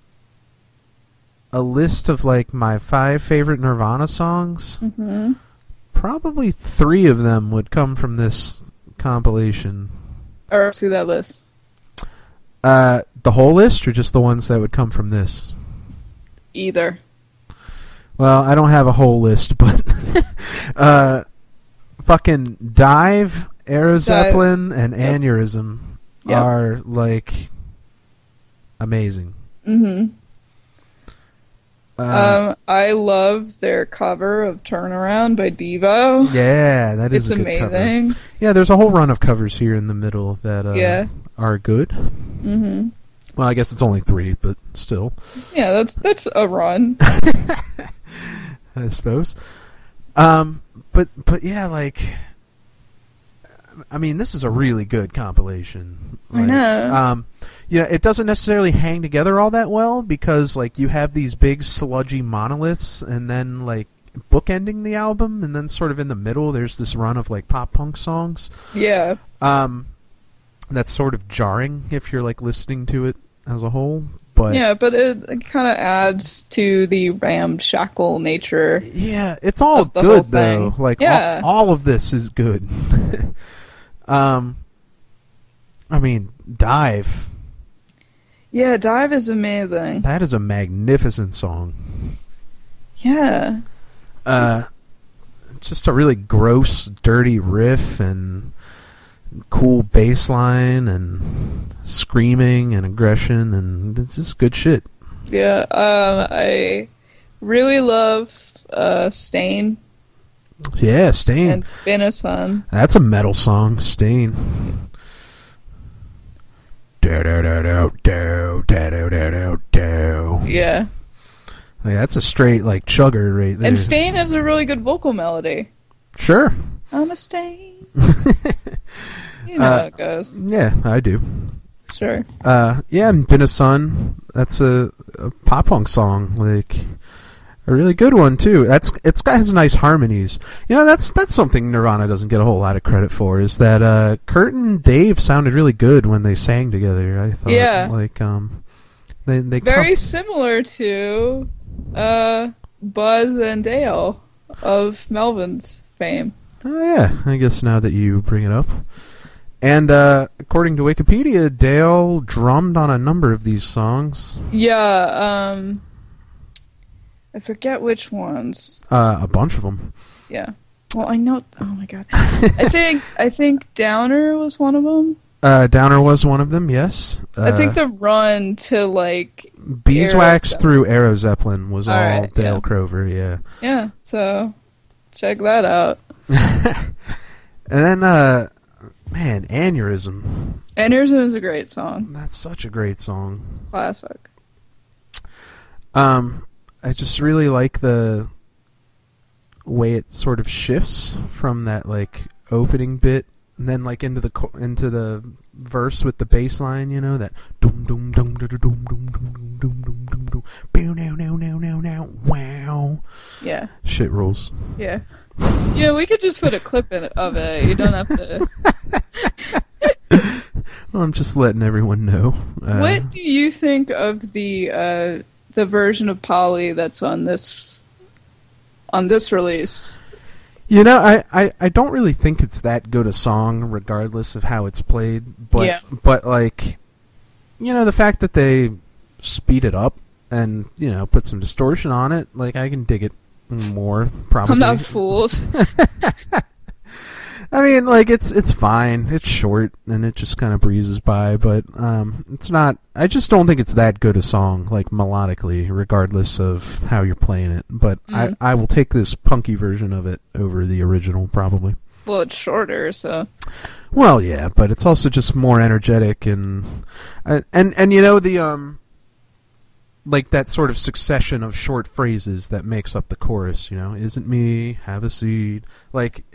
a list of like my five favorite Nirvana songs, mm-hmm. probably three of them would come from this compilation. Or see that list. Uh, the whole list, or just the ones that would come from this? Either. Well, I don't have a whole list, but uh, fucking Dive, Aero Zeppelin, and Yep. Aneurysm Yep. are like amazing. Mm-hmm. Uh, um, I love their cover of "Turnaround" by Devo. yeah, that is It's a good amazing. cover. Yeah, there's a whole run of covers here in the middle that uh, Yeah. are good. Mm-hmm. Well, I guess it's only three, but still, Yeah, that's that's a run. I suppose. Um, but but yeah, like, I mean, this is a really good compilation. Like, I know. Um, you know, it doesn't necessarily hang together all that well because, like, you have these big sludgy monoliths, and then like bookending the album, and then sort of in the middle, there's this run of like pop punk songs. Yeah. Um, that's sort of jarring if you're like listening to it as a whole. But Yeah, but it, it kind of adds to the ramshackle nature. yeah, it's all Of the good whole thing. though. Like Yeah. all, all of this is good. um, I mean, Dive. Yeah, Dive is amazing. That is a magnificent song. Yeah. Uh, Just- just a really gross, dirty riff and cool bass line and screaming and aggression, and it's just good shit. Yeah, um, I really love uh, Stain Yeah, Stain. and Been a Sun. That's a metal song, Stain. Do do do do do do do do do. Yeah. Like, that's a straight like chugger right there. And Stain has a really good vocal melody. Sure. I'm a stain. You know Uh, how it goes. Yeah, I do. Sure. Uh, yeah, and Been a Sun. That's a, a pop punk song, like a really good one too. That's it's got has nice harmonies. You know, that's that's something Nirvana doesn't get a whole lot of credit for. Is that uh, Kurt and Dave sounded really good when they sang together. I thought, Yeah. like um, they they Very com- similar to uh, Buzz and Dale of Melvin's fame. Oh yeah, I guess now that you bring it up. And uh, according to Wikipedia, Dale drummed on a number of these songs. Yeah, um, I forget which ones. Uh, a bunch of them. Yeah. Well, I know. Oh my god. I think I think Downer was one of them. Uh, Downer was one of them. Yes. Uh, I think the run to like Beeswax Aero through Aero Zeppelin was all, All right, Dale yeah. Crover. Yeah. yeah. So check that out. And then, uh, man, Aneurysm. Aneurysm is a great song. That's such a great song. Classic. Um, I just really like the way it sort of shifts from that like opening bit, and then like into the co- into the verse with the bass line. You know that doom doom doom doom doom doom doom doom doom doom doom doom. Bow now now now now now wow. Yeah. Shit rules. Yeah. Yeah, we could just put a clip in of it. You don't have to. Well, I'm just letting everyone know. Uh, What do you think of the uh, the version of Polly that's on this on this release? You know, I, I, I don't really think it's that good a song, regardless of how it's played. But Yeah. but like, you know, the fact that they speed it up and you know put some distortion on it, like I can dig it more. Probably. I'm not fooled. I mean, like it's it's fine. It's short and it just kind of breezes by, but um, it's not. I just don't think it's that good a song, like melodically, regardless of how you're playing it. But Mm. I I will take this punky version of it over the original, probably. Well, it's shorter, so Well, yeah, but it's also just more energetic and and and, and you know the um like that sort of succession of short phrases that makes up the chorus. You know, isn't me, have a seed. Like it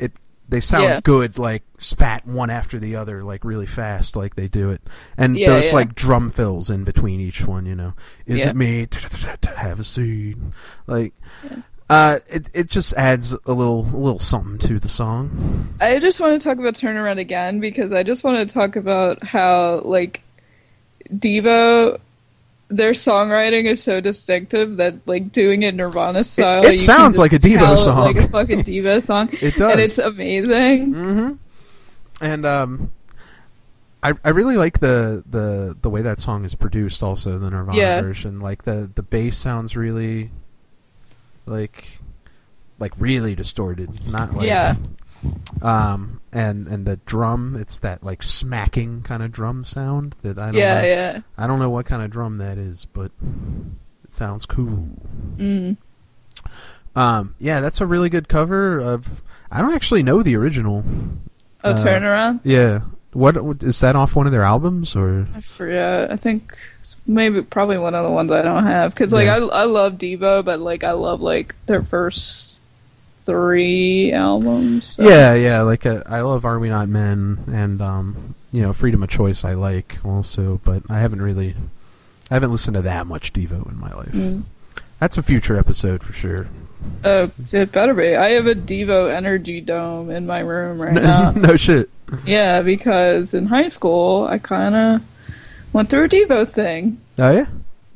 they sound Yeah. good, like spat one after the other, like really fast, like they do it. And Yeah, those yeah. like drum fills in between each one, you know. Is Yeah. it me to have a seat? Like, uh, it it just adds a little a little something to the song. I just want to talk about Turnaround again because I just want to talk about how like Devo, their songwriting is so distinctive that like doing it Nirvana style, it you sounds can like just a Devo tell it song. like a fucking Devo song. It does. And it's amazing. Mm-hmm. And um, I I really like the, the the way that song is produced. Also, the Nirvana Yeah. version, like the the bass sounds really like like really distorted, not like Yeah. Um, and and the drum, it's that like smacking kind of drum sound that I don't Yeah, know. yeah. I don't know what kind of drum that is, but it sounds cool. Mm. Um, yeah, that's a really good cover of. I don't actually know the original. Oh, Uh, Turnaround? Yeah, what is that off one of their albums or? I forget. I think it's maybe probably one of the ones I don't have because like Yeah. I I love Devo, but like I love like their first three albums. So. Yeah, yeah, like uh, I love Are We Not Men and um, you know, Freedom of Choice I like also, but I haven't really, I haven't listened to that much Devo in my life. Mm. That's a future episode for sure. Oh, it better be. I have a Devo Energy Dome in my room right now. No shit. Yeah, because in high school I kind of went through a Devo thing. Oh yeah,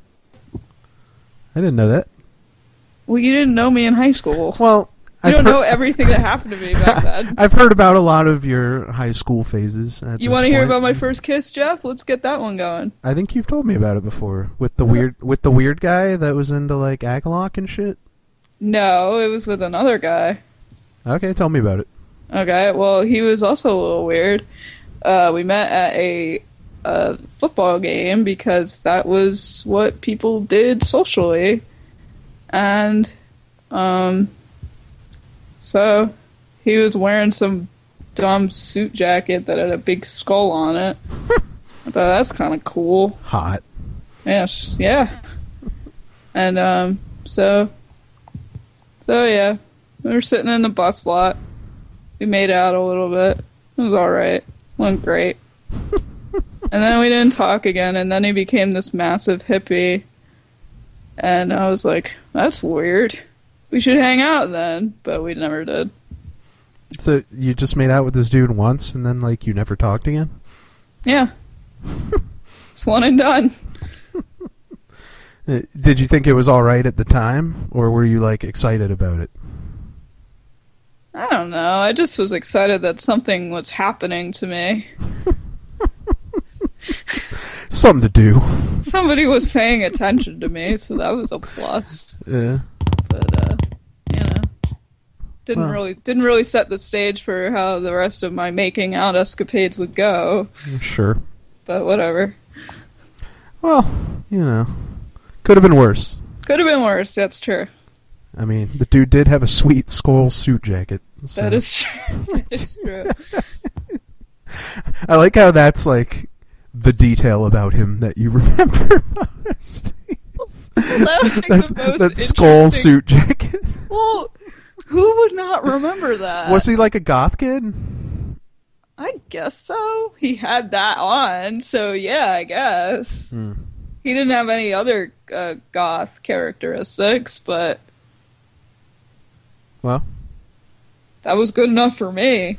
I didn't know that. Well, you didn't know me in high school. Well, You I've don't heard, know everything that happened to me back then. I've heard about a lot of your high school phases. At You want want to hear about my first kiss, Jeff? Let's get that one going. I think you've told me about it before with the weird with the weird guy that was into like Agalock and shit. No, it was with another guy. Okay, tell me about it. Okay, well, he was also a little weird. Uh, we met at a, a football game because that was what people did socially. And, um, so he was wearing some dumb suit jacket that had a big skull on it. I thought that's kind of cool. Hot. Yes, yeah. And, um, so, so yeah, we were sitting in the bus lot. We made out a little bit. It was alright. Went great. And then we didn't talk again, and then he became this massive hippie. And I was like, that's weird. We should hang out then, but we never did. So you just made out with this dude once, and then like you never talked again? Yeah. It's one and done. Uh, Did you think it was all right at the time, or were you like excited about it? I don't know. I just was excited that something was happening to me. Something to do. Somebody was paying attention to me, so that was a plus. Yeah. But uh, you know, didn't Well. really didn't really set the stage for how the rest of my making out escapades would go. Sure. But whatever. Well, you know, could have been worse. Could have been worse. That's true. I mean, the dude did have a sweet skull suit jacket. So. That is true. That is true. I like how that's like the detail about him that you remember most. That was like that, the most that skull interesting- suit jacket. Well, who would not remember that? Was he like a goth kid? I guess so. He had that on, so yeah, I guess. Hmm. He didn't have any other uh, goth characteristics, but Well, that was good enough for me.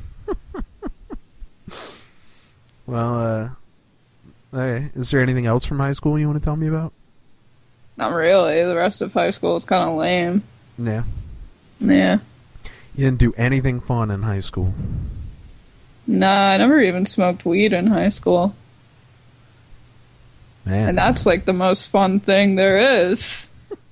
well, uh, okay. Is there anything else from high school you want to tell me about? Not really. The rest of high school is kind of lame. Yeah. Yeah. You didn't do anything fun in high school. Nah, I never even smoked weed in high school. Man. And that's like the most fun thing there is.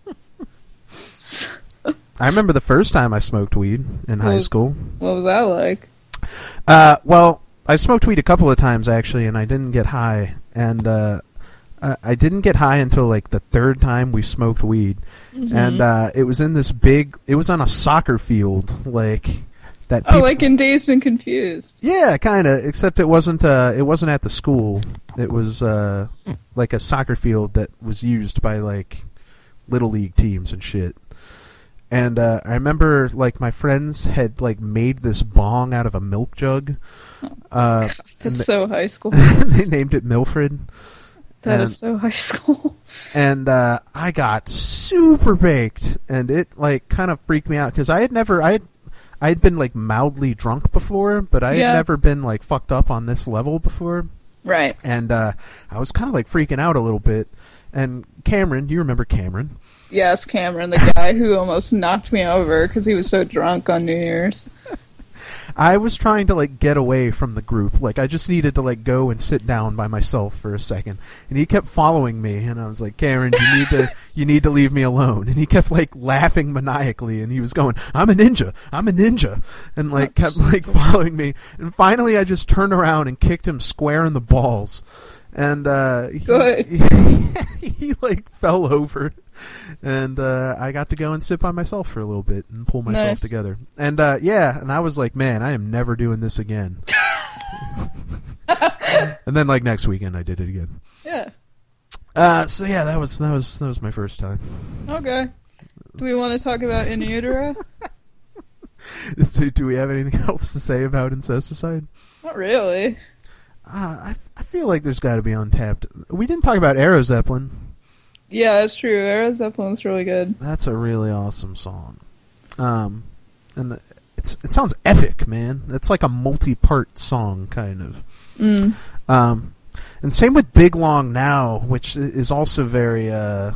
I remember the first time I smoked weed in high Well- school. What was that like? Uh, well, I smoked weed a couple of times actually, and I didn't get high. And uh, I I didn't get high until like the third time we smoked weed, Mm-hmm. and uh, it was in this big. It was on a soccer field, like that. Oh, peop- like in Dazed and Confused. yeah, kind of. Except it wasn't. Uh, it wasn't at the school. It was uh, like a soccer field that was used by like little league teams and shit. And uh, I remember, like, my friends had, like, made this bong out of a milk jug. Uh, That's so high school. They named it Milfred. That and, is so high school. And uh, I got super baked, and it, like, kind of freaked me out, because I had never, I had, I had been, like, mildly drunk before, but I had Yeah. never been, like, fucked up on this level before. Right. And uh, I was kind of, like, freaking out a little bit. And Cameron, you remember Cameron? Yes, Cameron, the guy who almost knocked me over because he was so drunk on New Year's. I was trying to, like, get away from the group. Like, I just needed to, like, go and sit down by myself for a second. And he kept following me, and I was like, Cameron, you need to you need to leave me alone. And he kept, like, laughing maniacally, and he was going, I'm a ninja, I'm a ninja, and, like, kept, like, following me. And finally I just turned around and kicked him square in the balls. And uh, he, Good. He, he, like, fell over. And uh, I got to go and sit by myself for a little bit and pull myself Nice. together. And uh, yeah, and I was like, man, I am never doing this again. And then, like, next weekend, I did it again. Yeah. Uh, so yeah, that was that was that was my first time. Okay. Do we want to talk about In Utero? do, do we have anything else to say about Incesticide? Not really. Uh, I I feel like there's got to be Untapped. We didn't talk about Aero Zeppelin. Yeah, that's true. Aero Zeppelin's really good. That's a really awesome song. Um, and it's it sounds epic, man. It's like a multi-part song, kind of. Mm. Um, and same with Big Long Now, which is also very uh,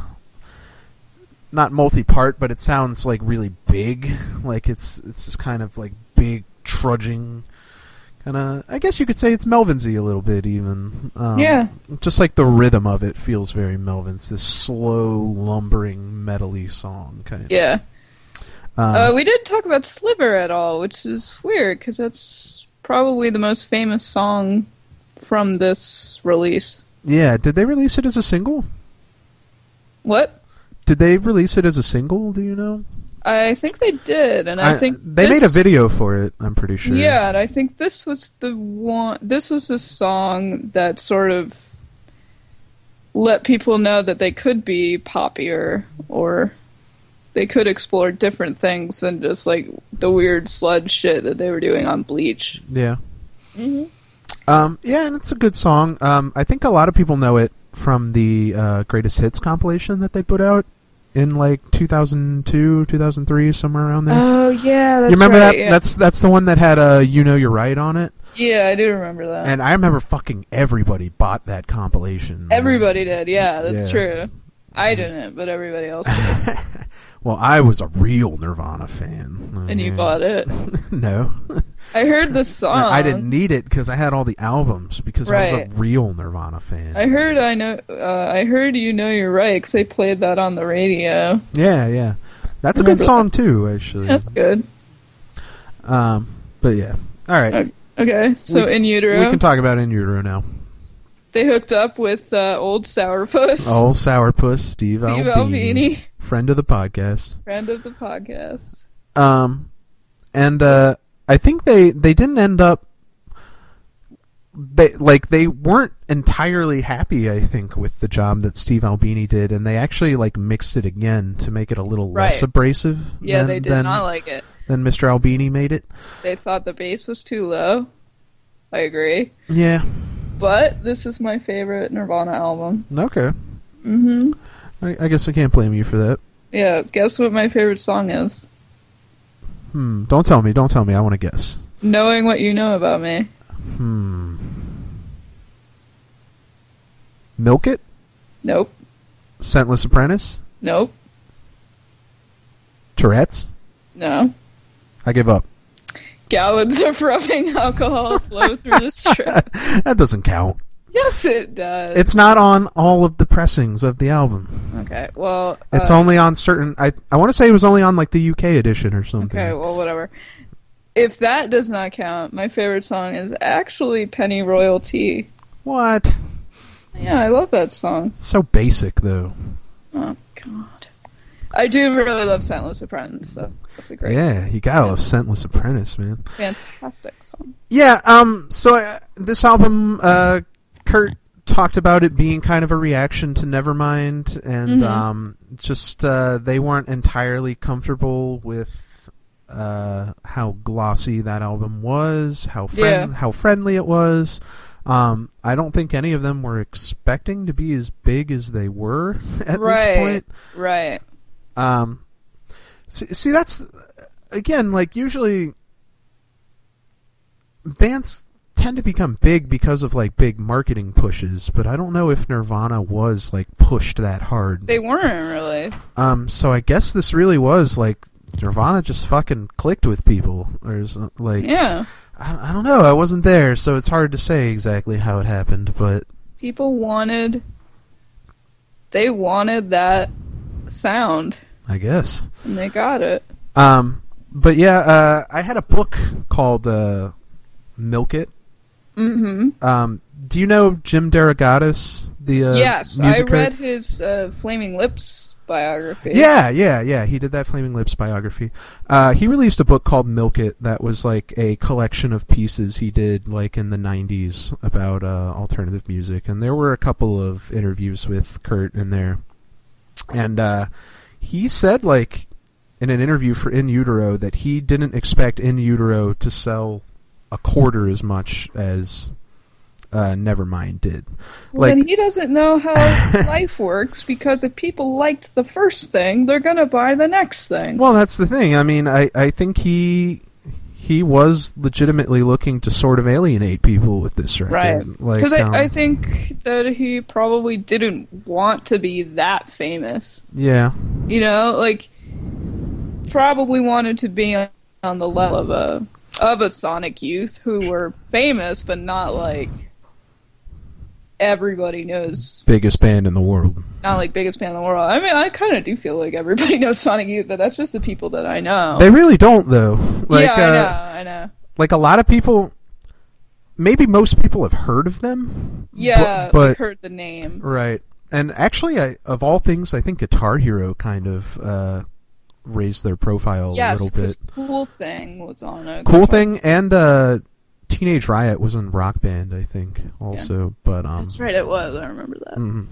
not multi-part, but it sounds like really big. Like it's it's just kind of like big trudging. And uh, I guess you could say it's Melvinsy a little bit, even. Um, Yeah. Just like the rhythm of it feels very Melvins. This slow, lumbering, metally song, kind of. Yeah. Uh, Uh, we didn't talk about Sliver at all, which is weird, because that's probably the most famous song from this release. yeah. Did they release it as a single? What? Did they release it as a single? Do you know? I think they did, and I, think they this, made a video for it. I'm pretty sure. Yeah, and I think this was the one. This was the song that sort of let people know that they could be poppier, or they could explore different things than just like the weird sludge shit that they were doing on Bleach. Yeah. Mm-hmm. Um, yeah, and it's a good song. Um, I think a lot of people know it from the uh, Greatest Hits compilation that they put out in like two thousand two, two thousand three, somewhere around there. Oh yeah, that's you remember right, that? yeah. That's that's the one that had uh, "You Know You're Right" on it. Yeah, I do remember that. And I remember fucking everybody bought that compilation. Everybody did, yeah, that's Yeah. true. I didn't, but everybody else did. Well, I was a real Nirvana fan. And you bought it. No. I heard the song. No, I didn't need it because I had all the albums because I Right. was a real Nirvana fan. I heard I know. Uh, I heard You Know You're Right because they played that on the radio. Yeah, yeah. That's a good Remember song too, actually. That's good. Um, but yeah. All right. Okay, okay, so We- In Utero, We can talk about In Utero now. they hooked up with uh, Old Sourpuss, Old Sourpuss, Steve, Steve Albini, Albini, friend of the podcast. friend of the podcast. Um, and uh, I think they they didn't end up. They like they weren't entirely happy. I think with the job that Steve Albini did, and they actually like mixed it again to make it a little less Right. abrasive. Yeah, than, they did than, not like it. than Mister Albini made it. They thought the bass was too low. I agree. Yeah. But this is my favorite Nirvana album. Okay. Mm-hmm. I, I guess I can't blame you for that. Yeah, guess what my favorite song is? Hmm. Don't tell me. Don't tell me. I want to guess. Knowing What You Know About Me. Hmm. Milk It? Nope. Scentless Apprentice? Nope. Tourette's? No. I give up. Gallons of rubbing alcohol flow through the strip. That doesn't count. Yes, it does. It's not on all of the pressings of the album. Okay, well... It's uh, only on certain... I I want to say it was only on like the U K edition or something. Okay, well, whatever. If that does not count, my favorite song is actually Penny Royalty. What? Yeah, I love that song. It's so basic, though. Oh, God. I do really love Scentless Apprentice. So that's a great, Yeah, you gotta love Scentless Apprentice, man. fantastic song. Yeah, um, so uh, this album, uh, Kurt talked about it being kind of a reaction to Nevermind, and Mhm. um, just uh, they weren't entirely comfortable with uh, how glossy that album was, how friend- Yeah. how friendly it was. Um, I don't think any of them were expecting to be as big as they were at right. this point. Right. Um, see, see, that's again, like, usually bands tend to become big because of like big marketing pushes, but I don't know if Nirvana was like pushed that hard. They weren't really. Um, so I guess this really was like Nirvana just fucking clicked with people, or some- like, Yeah. I, I don't know. I wasn't there, so it's hard to say exactly how it happened, but People wanted. They wanted that sound, I guess. and they got it. Um, but yeah, uh, I had a book called uh, Milk It. Mm-hmm. Um, do you know Jim Derogatis? The uh, yes, I music read critic? his uh, Flaming Lips biography. Yeah, yeah, yeah. He did that Flaming Lips biography. Uh, he released a book called Milk It that was like a collection of pieces he did like in the nineties about uh, alternative music, and there were a couple of interviews with Kurt in there. And uh, he said, like, in an interview for In Utero, that he didn't expect In Utero to sell a quarter as much as uh, Nevermind did. Well, Like, then he doesn't know how life works, because if people liked the first thing, they're going to buy the next thing. well, that's the thing. I mean, I, I think he he was legitimately looking to sort of alienate people with this record. Right. Like, Because um, I, I think that he probably didn't want to be that famous. yeah. You know, like, probably wanted to be on, on the level of a, of a Sonic Youth who were famous, but not like everybody knows. Biggest band in the world. Not like biggest band in the world. I mean, I kind of do feel like everybody knows Sonic Youth, but that's just the people that I know. They really don't, though. Like, yeah, I uh, know, I know. like a lot of people, maybe most people have heard of them. Yeah, bu- but like heard the name. right. And actually, I, of all things, I think Guitar Hero kind of uh, raised their profile Yes, a little bit. because Cool Thing was on a Cool Thing and uh, Teenage Riot was in Rock Band, I think, also. But um, That's right, it was. I remember that. mhm.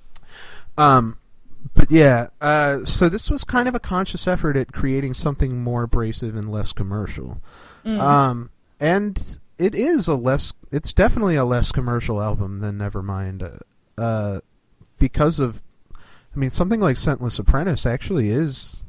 Um, but yeah, uh, so this was kind of a conscious effort at creating something more abrasive and less commercial. Mm. Um, and it is a less, it's definitely a less commercial album than Nevermind, uh, uh, because of, I mean, something like Scentless Apprentice actually is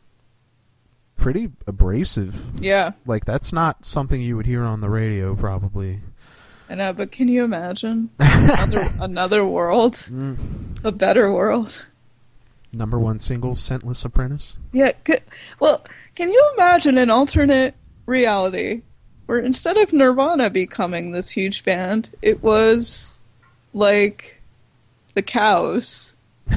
pretty abrasive. Yeah, Like, that's not something you would hear on the radio, probably. I know, but can you imagine another, another world? Mm. A better world? Number one single, Scentless Apprentice. Yeah, could, well, can you imagine an alternate reality where instead of Nirvana becoming this huge band, it was like the Cows?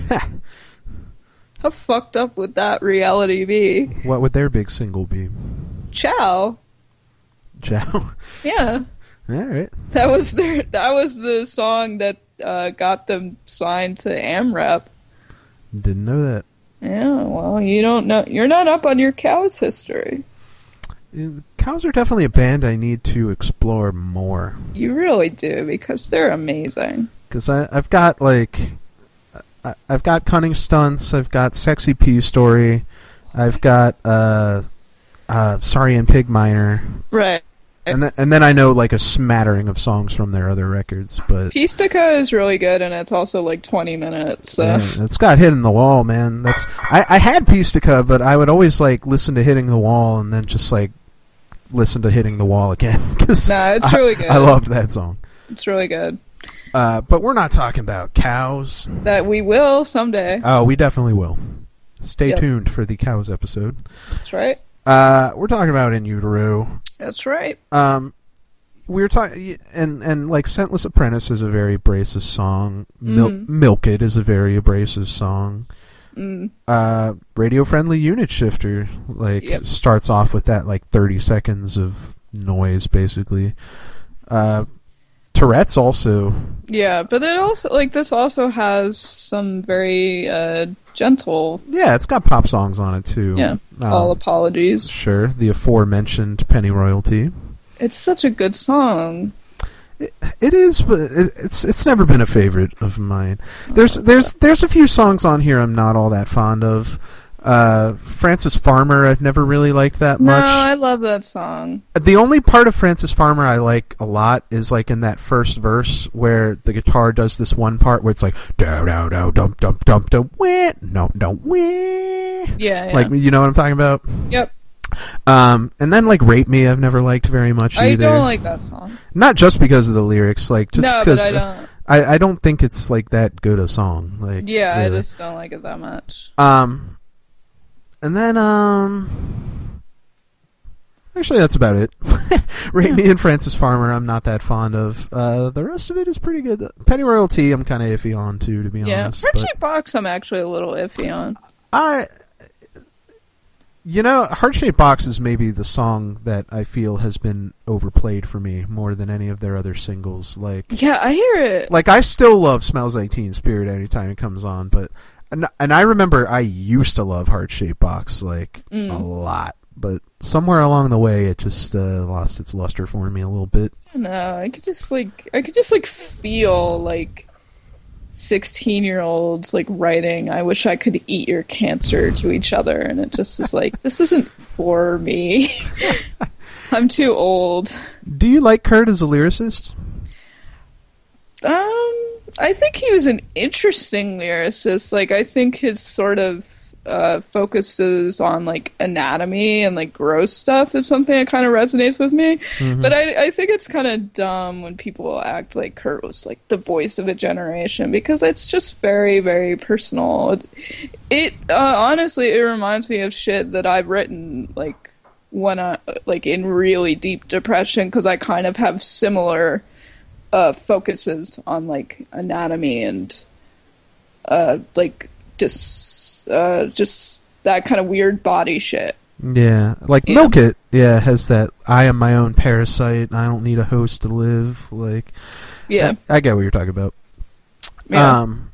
How fucked up would that reality be? What would their big single be? Ciao. Ciao. Yeah. All right. That was their that was the song that uh, got them signed to AmRep. Didn't know that. Yeah, well, you don't know. You're not up on your Cows history. Uh, Cows are definitely a band I need to explore more. You really do, because they're amazing. Because I've got, like... I, I've got Cunning Stunts, I've got Sexy P Story, I've got, uh... uh Sorry and Pig Miner. Right. And, th- and then I know, like, a smattering of songs from their other records, but... Pistica is really good, and it's also like twenty minutes. So. Yeah, it's got Hitting the Wall, man. That's I, I had Pistica, but I would always, like, listen to Hitting the Wall and then just, like, listen to Hitting the Wall again. Cause No, it's I, really good. I loved that song. It's really good. Uh, but we're not talking about Cows. That we will someday. Oh, we definitely will. Stay Yep. tuned for the Cows episode. That's right. Uh, we're talking about In Utero. That's right. Um, we were talking, and and like Scentless Apprentice is a very abrasive song. Mil- Mm. Milk It is a very abrasive song. Mm. Uh, Radio Friendly Unit Shifter like Yep. starts off with that like thirty seconds of noise, basically. Uh, Tourette's also. Yeah, but it also like this also has some very uh, gentle. Yeah, it's got pop songs on it too. Yeah. Um, All apologies. Sure, the aforementioned Penny Royalty. It's such a good song. It, it is, but it, it's it's never been a favorite of mine. There's there's there's a few songs on here I'm not all that fond of. Uh, Francis Farmer, I've never really liked that no, much. No, I love that song. The only part of Francis Farmer I like a lot is like in that first verse where the guitar does this one part where it's like do do do dum dum dum dum wah no no wah. Yeah, yeah. Like, you know what I'm talking about? Yep. Um, and then like Rape Me, I've never liked very much I either. I don't like that song. Not just because of the lyrics, like just no, because but I don't. I, I don't think it's like that good a song. Like, yeah, really. I just don't like it that much. Um. And then, um... Actually, that's about it. Rape Me and Francis Farmer, I'm not that fond of. Uh, the rest of it is pretty good. Penny Royalty, I'm kind of iffy on, too, to be yeah. honest. Yeah, Heart but Shaped Box, I'm actually a little iffy on. I... You know, Heart Shaped Box is maybe the song that I feel has been overplayed for me more than any of their other singles. Like, yeah, I hear it. Like, I still love Smells Like Teen Spirit anytime it comes on, but... And, and I remember I used to love Heart Shaped Box, like, mm. a lot. But somewhere along the way, it just uh, lost its luster for me a little bit. No, I could just, like, I could just, like, feel, like, sixteen-year-olds, like, writing, I wish I could eat your cancer to each other. And it just is like, this isn't for me. I'm too old. Do you like Kurt as a lyricist? Um... I think he was an interesting lyricist. Like, I think his sort of uh, focuses on, like, anatomy and, like, gross stuff is something that kind of resonates with me. Mm-hmm. But I, I think it's kind of dumb when people act like Kurt was, like, the voice of a generation, because it's just very, very personal. It, it uh, honestly, it reminds me of shit that I've written, like, when I, like, in really deep depression, because I kind of have similar... Uh, focuses on like anatomy and uh, like just uh, just that kind of weird body shit. Yeah, like yeah. Milk It. Yeah, has that I am my own parasite. I don't need a host to live. Like, yeah, I, I get what you're talking about. Yeah. Um,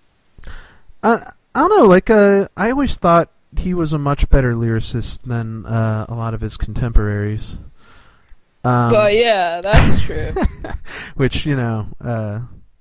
I I don't know. Like, uh, I always thought he was a much better lyricist than uh, a lot of his contemporaries. Um, but yeah, that's true. Which, you know, uh,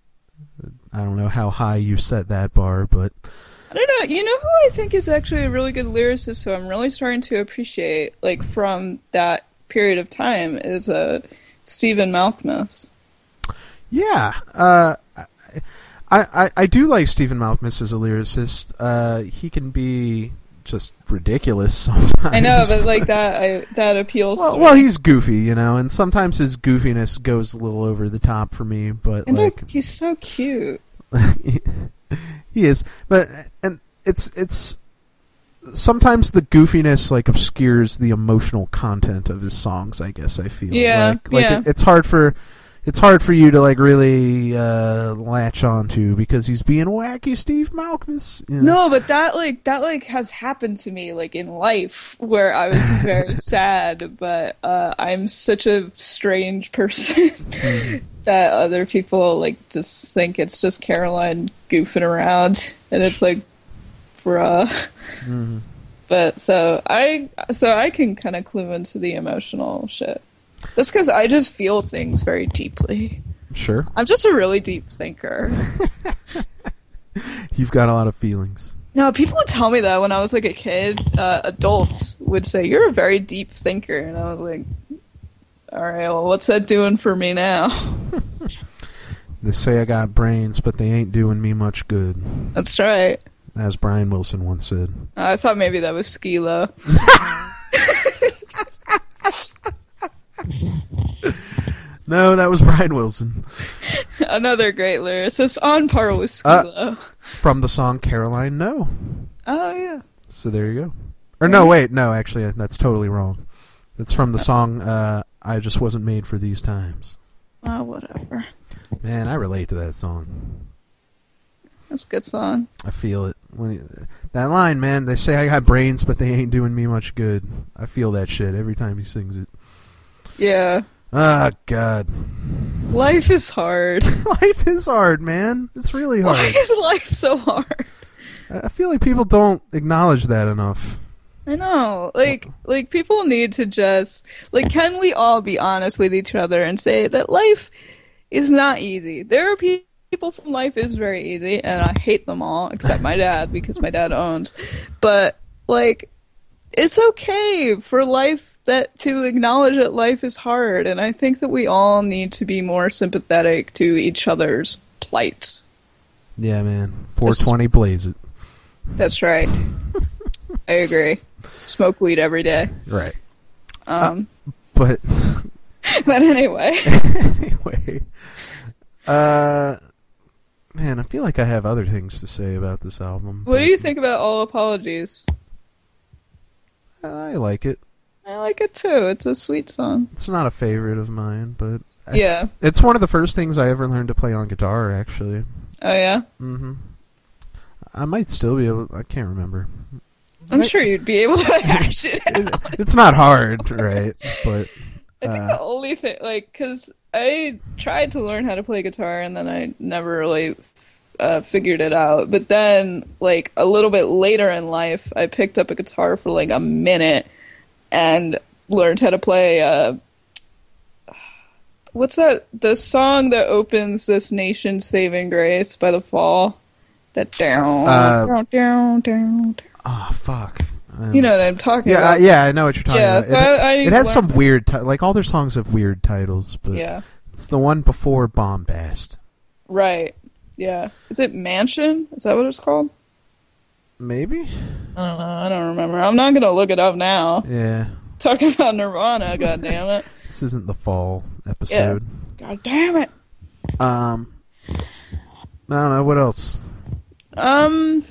I don't know how high you set that bar, but... I don't know. You know who I think is actually a really good lyricist who I'm really starting to appreciate, like, from that period of time, is uh, Stephen Malkmus. Yeah. Uh, I, I, I do like Stephen Malkmus as a lyricist. Uh, he can be... just ridiculous sometimes. I know, but like that, I, that appeals. Well, to well, me. he's goofy, you know, and sometimes his goofiness goes a little over the top for me. But and like, look, he's so cute. He is, but and it's it's sometimes the goofiness like obscures the emotional content of his songs. I guess I feel yeah, like, like yeah. It, it's hard for. It's hard for you to like really uh, latch onto because he's being wacky Steve Malkmus. You know? No, but that like that like has happened to me like in life where I was very sad, but uh, I'm such a strange person mm-hmm. that other people like just think it's just Caroline goofing around, and it's like, bruh. Mm-hmm. But so I so I can kind of clue into the emotional shit. That's because I just feel things very deeply. Sure. I'm just a really deep thinker. You've got a lot of feelings. No, people would tell me that when I was like a kid. Uh, adults would say, "You're a very deep thinker," and I was like, "All right, well, what's that doing for me now?" They say I got brains, but they ain't doing me much good. That's right. As Brian Wilson once said. Uh, I thought maybe that was Skee-Lo. No, that was Brian Wilson. Another great lyricist on par with Skee-Lo. Uh, from the song Caroline, No. Oh, yeah. So there you go. Or no, wait, no, actually, that's totally wrong. That's from the song uh, I Just Wasn't Made for These Times. Oh, whatever. Man, I relate to that song. That's a good song. I feel it. When he, that line, man, they say I got brains, but they ain't doing me much good. I feel that shit every time he sings it. Yeah. Ah, oh, God. Life is hard. Life is hard, man. It's really hard. Why is life so hard? I feel like people don't acknowledge that enough. I know. Like, like people need to just... Like, can we all be honest with each other and say that life is not easy. There are pe- people from life is very easy, and I hate them all, except my dad, because my dad owns. But, like, it's okay for life that to acknowledge that life is hard, and I think that we all need to be more sympathetic to each other's plights. Yeah, man. four twenty blaze it. That's right. I agree. Smoke weed every day. Right. Um, uh, but... but anyway. anyway. Uh... Man, I feel like I have other things to say about this album. What do you think about All Apologies? I like it. I like it too. It's a sweet song. It's not a favorite of mine, but... I, yeah. It's one of the first things I ever learned to play on guitar, actually. Oh, yeah? Mm-hmm. I might still be able... I can't remember. I'm I, sure you'd be able to hash it out. It's not hard, right? But... I think uh, the only thing... Like, because I tried to learn how to play guitar, and then I never really... Uh, figured it out, but then like a little bit later in life I picked up a guitar for like a minute and learned how to play uh, what's that the song that opens This Nation Saving Grace by The Fall, that down uh, down down down oh fuck um, you know what I'm talking yeah, about. uh, yeah I know what you're talking yeah, about. So it, I, I it has learned... some weird ti- like all their songs have weird titles, but yeah, it's the one before Bombast, right? Yeah. Is it Mansion? Is that what it's called? Maybe? I don't know. I don't remember. I'm not going to look it up now. Yeah. Talking about Nirvana, god damn it. This isn't the fall episode. Yeah. God damn it. Um, I don't know. What else? Um,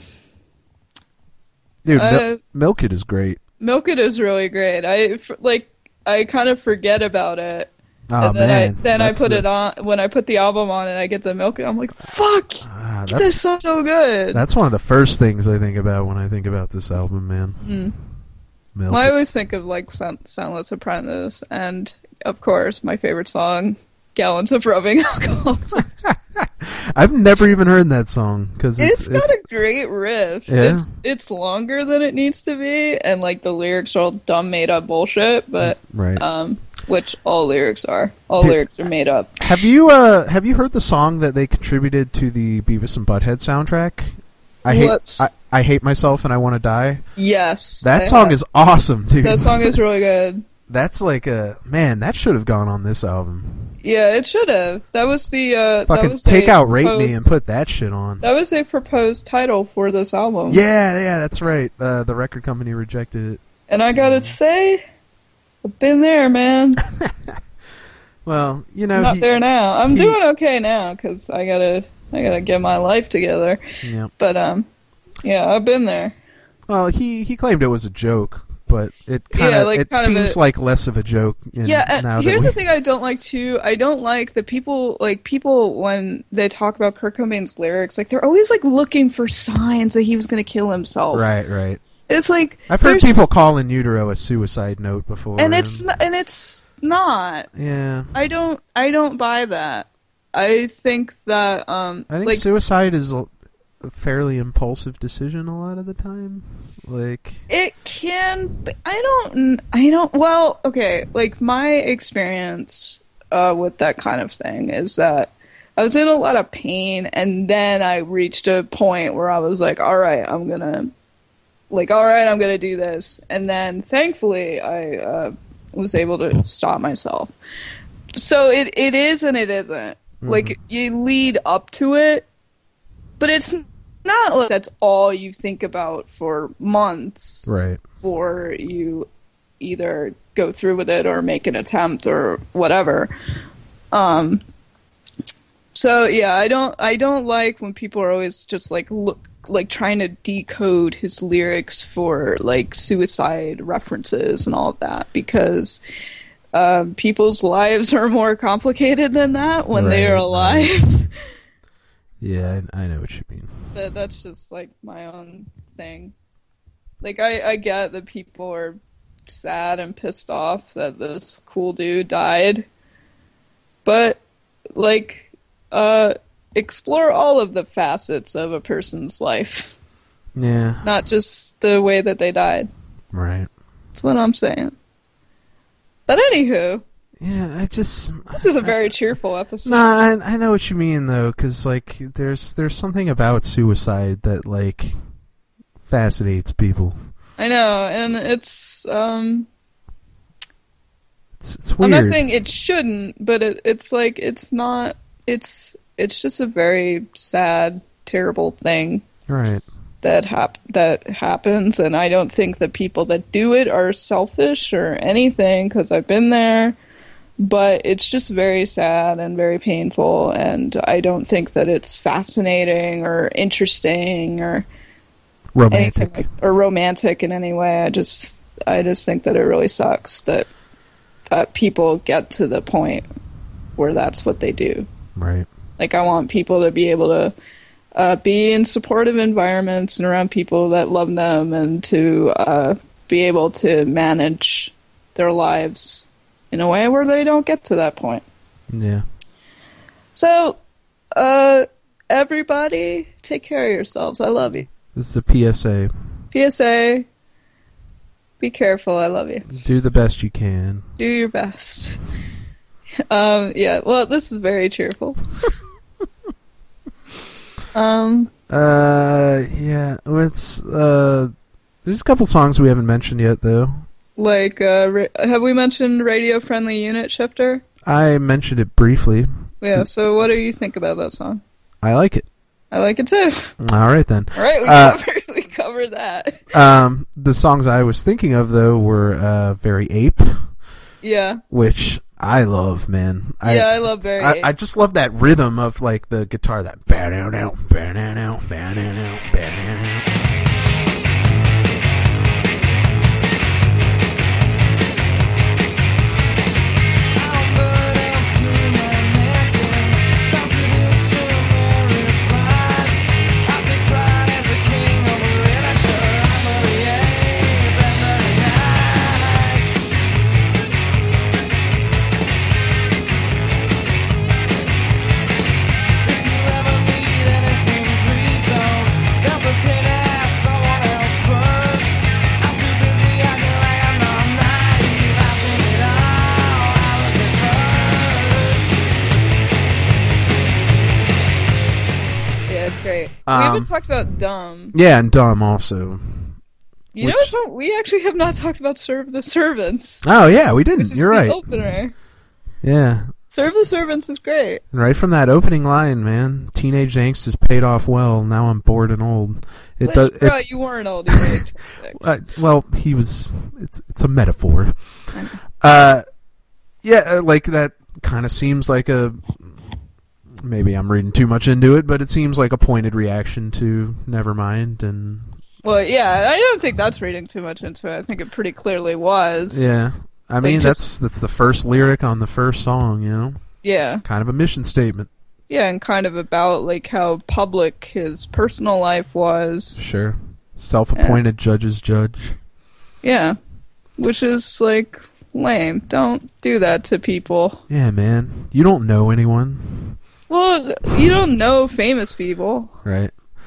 Dude, uh, Mil- Milk It is great. Milk It is really great. I, like, I kind of forget about it. Oh, and then man. I then I put the, it on when I put the album on and I get to Milk It. I'm like, fuck, uh, that's, this song's so good. That's one of the first things I think about when I think about this album, man. Mm. Milk Well, It. I always think of like Sound- Soundless Apprentice, and of course my favorite song, Gallons of Rubbing Alcohol. I've never even heard that song because it's, it's got it's, a great riff. Yeah. It's it's longer than it needs to be, and like the lyrics are all dumb made up bullshit, but right. um. Which all lyrics are. All Dude, lyrics are made up. Have you uh have you heard the song that they contributed to the Beavis and Butthead soundtrack? I hate What's... I, I hate myself and I want to die. Yes. That I song have. is awesome, dude. That song is really good. That's like a man. That should have gone on this album. Yeah, it should have. That was the uh, Fucking that was take out "Rape proposed, Me" and put that shit on. That was a proposed title for this album. Yeah, yeah, that's right. Uh, the record company rejected it. And I gotta say, I've been there, man. Well, you know, I'm not he, there now. I'm he, doing okay now because I gotta, I gotta get my life together. Yeah. But um, yeah, I've been there. Well, he he claimed it was a joke, but it kind Yeah, of like, it kind of seems a- like less of a joke. In, Yeah, and now here's that the thing I don't like too. I don't like the people, like people when they talk about Kurt Cobain's lyrics, like they're always like looking for signs that he was going to kill himself. Right, right. It's like I've heard there's- people call In Utero a suicide note before, and it's not, and it's not. yeah. I don't I don't buy that. I think that um I think like suicide is a a fairly impulsive decision a lot of the time. Like it can but I don't I don't well, okay, like my experience uh with that kind of thing is that I was in a lot of pain and then I reached a point where I was like, all right, I'm going to like all right, I'm going to do this. And then thankfully I uh was able to stop myself. So it it is and it isn't. Mm-hmm. Like you lead up to it, but it's not like that's all you think about for months. right. Before you either go through with it or make an attempt or whatever. Um so yeah, I don't I don't like when people are always just like look like trying to decode his lyrics for like suicide references and all of that because um, people's lives are more complicated than that when Right, they are alive. right. Yeah, I, I know what you mean. that, that's just like my own thing. Like I, I get that people are sad and pissed off that this cool dude died, but like uh explore all of the facets of a person's life. Yeah. Not just the way that they died. Right. That's what I'm saying. But anywho, Yeah, I just... This is a very cheerful episode. Nah, I, I know what you mean, though, because, like, there's there's something about suicide that, like, fascinates people. I know, and it's, um... It's, it's weird. I'm not saying it shouldn't, but it, it's, like, it's not... It's it's just a very sad, terrible thing. Right. That hap- that happens, and I don't think the people that do it are selfish or anything, because I've been there. But it's just very sad and very painful, and I don't think that it's fascinating or interesting or romantic like, or romantic in any way. I just I just think that it really sucks that that people get to the point where that's what they do. Right. Like, I want people to be able to uh, be in supportive environments and around people that love them, and to uh, be able to manage their lives in a way where they don't get to that point. Yeah. So, uh, everybody, take care of yourselves. I love you. This is a P S A. P S A. Be careful. I love you. Do the best you can. Do your best. Um, yeah, well, this is very cheerful. um. Uh, yeah, it's, uh, there's a couple songs we haven't mentioned yet, though. Like, uh, ra- have we mentioned Radio Friendly Unit Shifter? I mentioned it briefly. Yeah, so what do you think about that song? I like it. I like it too. All right, then. All right, we, uh, covered, we covered that. Um, the songs I was thinking of, though, were uh, Very Ape. Yeah. Which I love, man. I, yeah, I love Very I, Ape. I just love that rhythm of, like, the guitar, that ba-dow-dow, ba-dow-dow, ba-dow-dow, ba-dow-dow. Great. Um, we haven't talked about Dumb. Yeah, and Dumb also. You which... know what? We actually have not talked about Serve the Servants. Oh, yeah, we didn't. You're the right. Opener. Yeah. Serve the Servants is great. And right from that opening line, man, teenage angst has paid off well. Now I'm bored and old. It Which, does. bro, it, you weren't old. You were twenty-six. uh, well, he was. It's it's a metaphor. Uh, yeah, like that kind of seems like a. Maybe I'm reading too much into it, but it seems like a pointed reaction to Nevermind, and well, yeah, I don't think that's reading too much into it. I think it pretty clearly was. Yeah, I like mean just, that's that's the first lyric on the first song, you know. Yeah, kind of a mission statement. Yeah, and kind of about like how public his personal life was. Sure, self-appointed yeah. judge's judge. Yeah, which is like lame. Don't do that to people. Yeah, man, you don't know anyone. Well, you don't know famous people. Right.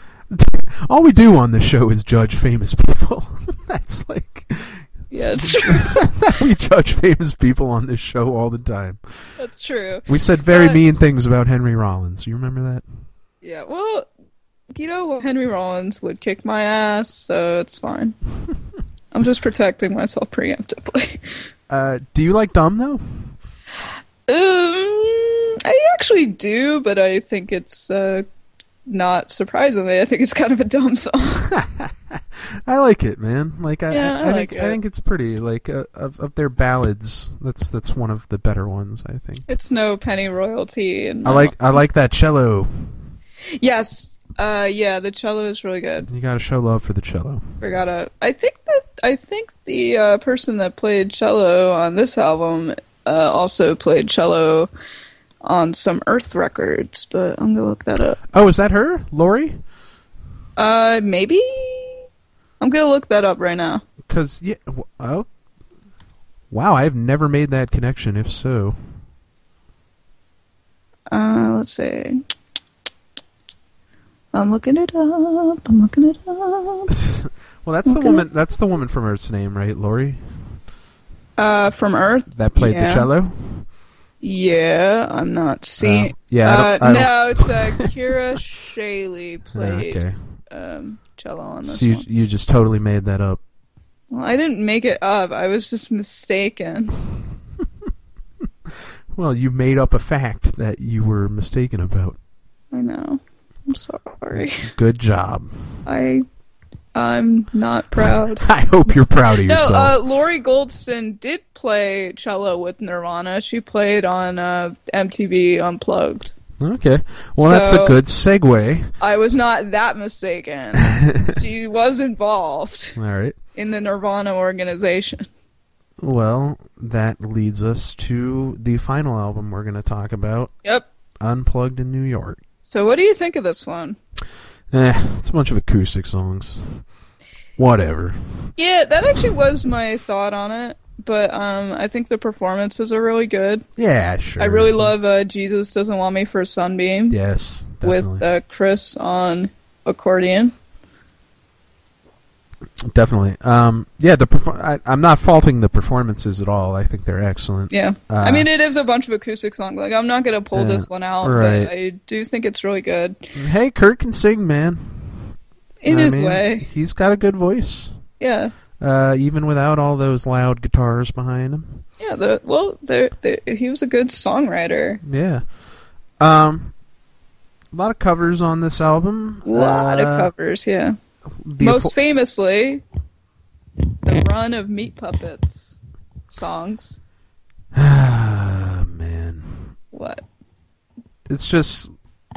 All we do on this show is judge famous people. That's like... Yeah, it's true. We judge famous people on this show all the time. That's true. We said very but, mean things about Henry Rollins. You remember that? Yeah, well, you know, Henry Rollins would kick my ass, so it's fine. I'm just protecting myself preemptively. Uh, do you like Dumb, though? Um... I actually do, but I think it's uh, not surprisingly. I think it's kind of a dumb song. I like it, man. Like I, yeah, I, I, I like think it. I think it's pretty. Like uh, of of their ballads, that's that's one of the better ones. I think it's no penny royalty. And I like I like that cello. Yes, uh, yeah, the cello is really good. You gotta show love for the cello. Forgotta. I think that I think the uh, person that played cello on this album uh, also played cello on some Earth records, but I'm gonna look that up. Oh, is that her, Lori? Uh, maybe. I'm gonna look that up right now. Cause yeah, oh, wow, I've never made that connection. If so, uh, let's see. I'm looking it up. I'm looking it up. Well, that's the woman. That's the woman from Earth's Name, right, Lori? Uh, from Earth. That played yeah. the cello. Yeah, I'm not seeing. Uh, yeah, I don't, uh, I don't... no, it's uh, Kira Shaley played okay. um, cello on this so you, one. you just totally made that up. Well, I didn't make it up. I was just mistaken. Well, you made up a fact that you were mistaken about. I know. I'm sorry. Good job. I, I'm not proud. I hope you're proud of yourself. No, uh, Lori Goldston did play cello with Nirvana. She played on uh, M T V Unplugged. Okay. Well, So, that's a good segue. I was not that mistaken. She was involved All right. in the Nirvana organization. Well, that leads us to the final album we're going to talk about. Yep. Unplugged in New York. So what do you think of this one? Eh, it's a bunch of acoustic songs. Whatever. Yeah, that actually was my thought on it. But um, I think the performances are really good. Yeah, sure. I really love uh, Jesus Doesn't Want Me for a Sunbeam. Yes, definitely. With uh, Chris on accordion. Definitely. Um, yeah, the perfor- I, I'm not faulting the performances at all. I think they're excellent. Yeah. Uh, I mean, it is a bunch of acoustic songs. Like, I'm not going to pull Yeah, this one out, right. but I do think it's really good. Hey, Kurt can sing, man. In I his mean, way. He's got a good voice. Yeah. Uh, even without all those loud guitars behind him. Yeah, the, well, the, the, he was a good songwriter. Yeah. Um, a lot of covers on this album. A lot uh, of covers, yeah. the Most affo- famously, the run of Meat Puppets songs. Ah, man. What? It's just...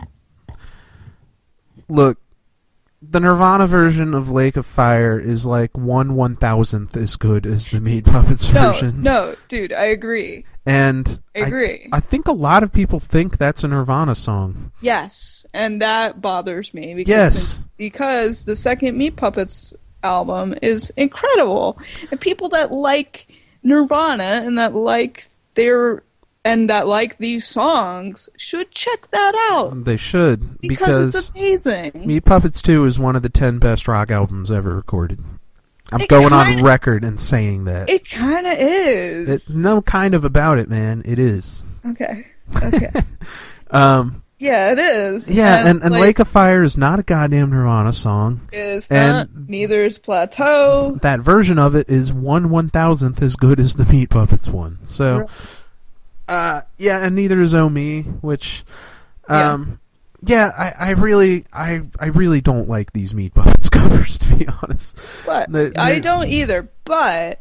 Look, the Nirvana version of Lake of Fire is like one one thousandth as good as the Meat Puppets No, version. no, dude, I agree. And I agree. I, I think a lot of people think that's a Nirvana song. Yes, and that bothers me. Because Yes. Because the second Meat Puppets album is incredible. And people that like Nirvana and that like their... and that like these songs should check that out. They should. Because, Because, it's amazing. Meat Puppets two is one of the ten best rock albums ever recorded. I'm It going kinda- on record and saying that. It kind of is. It's no kind of about it, man. It is. Okay. Okay. Um, yeah, it is. yeah, and, and like, Lake of Fire is not a goddamn Nirvana song. is and- not. Neither is Plateau. That version of it is one one thousandth as good as the Meat Puppets one. So, uh, yeah, and neither is Oh Me, which, um, yeah, I, I really, I, I really don't like these Meat Puppets covers, to be honest. But They- I they're- don't either. But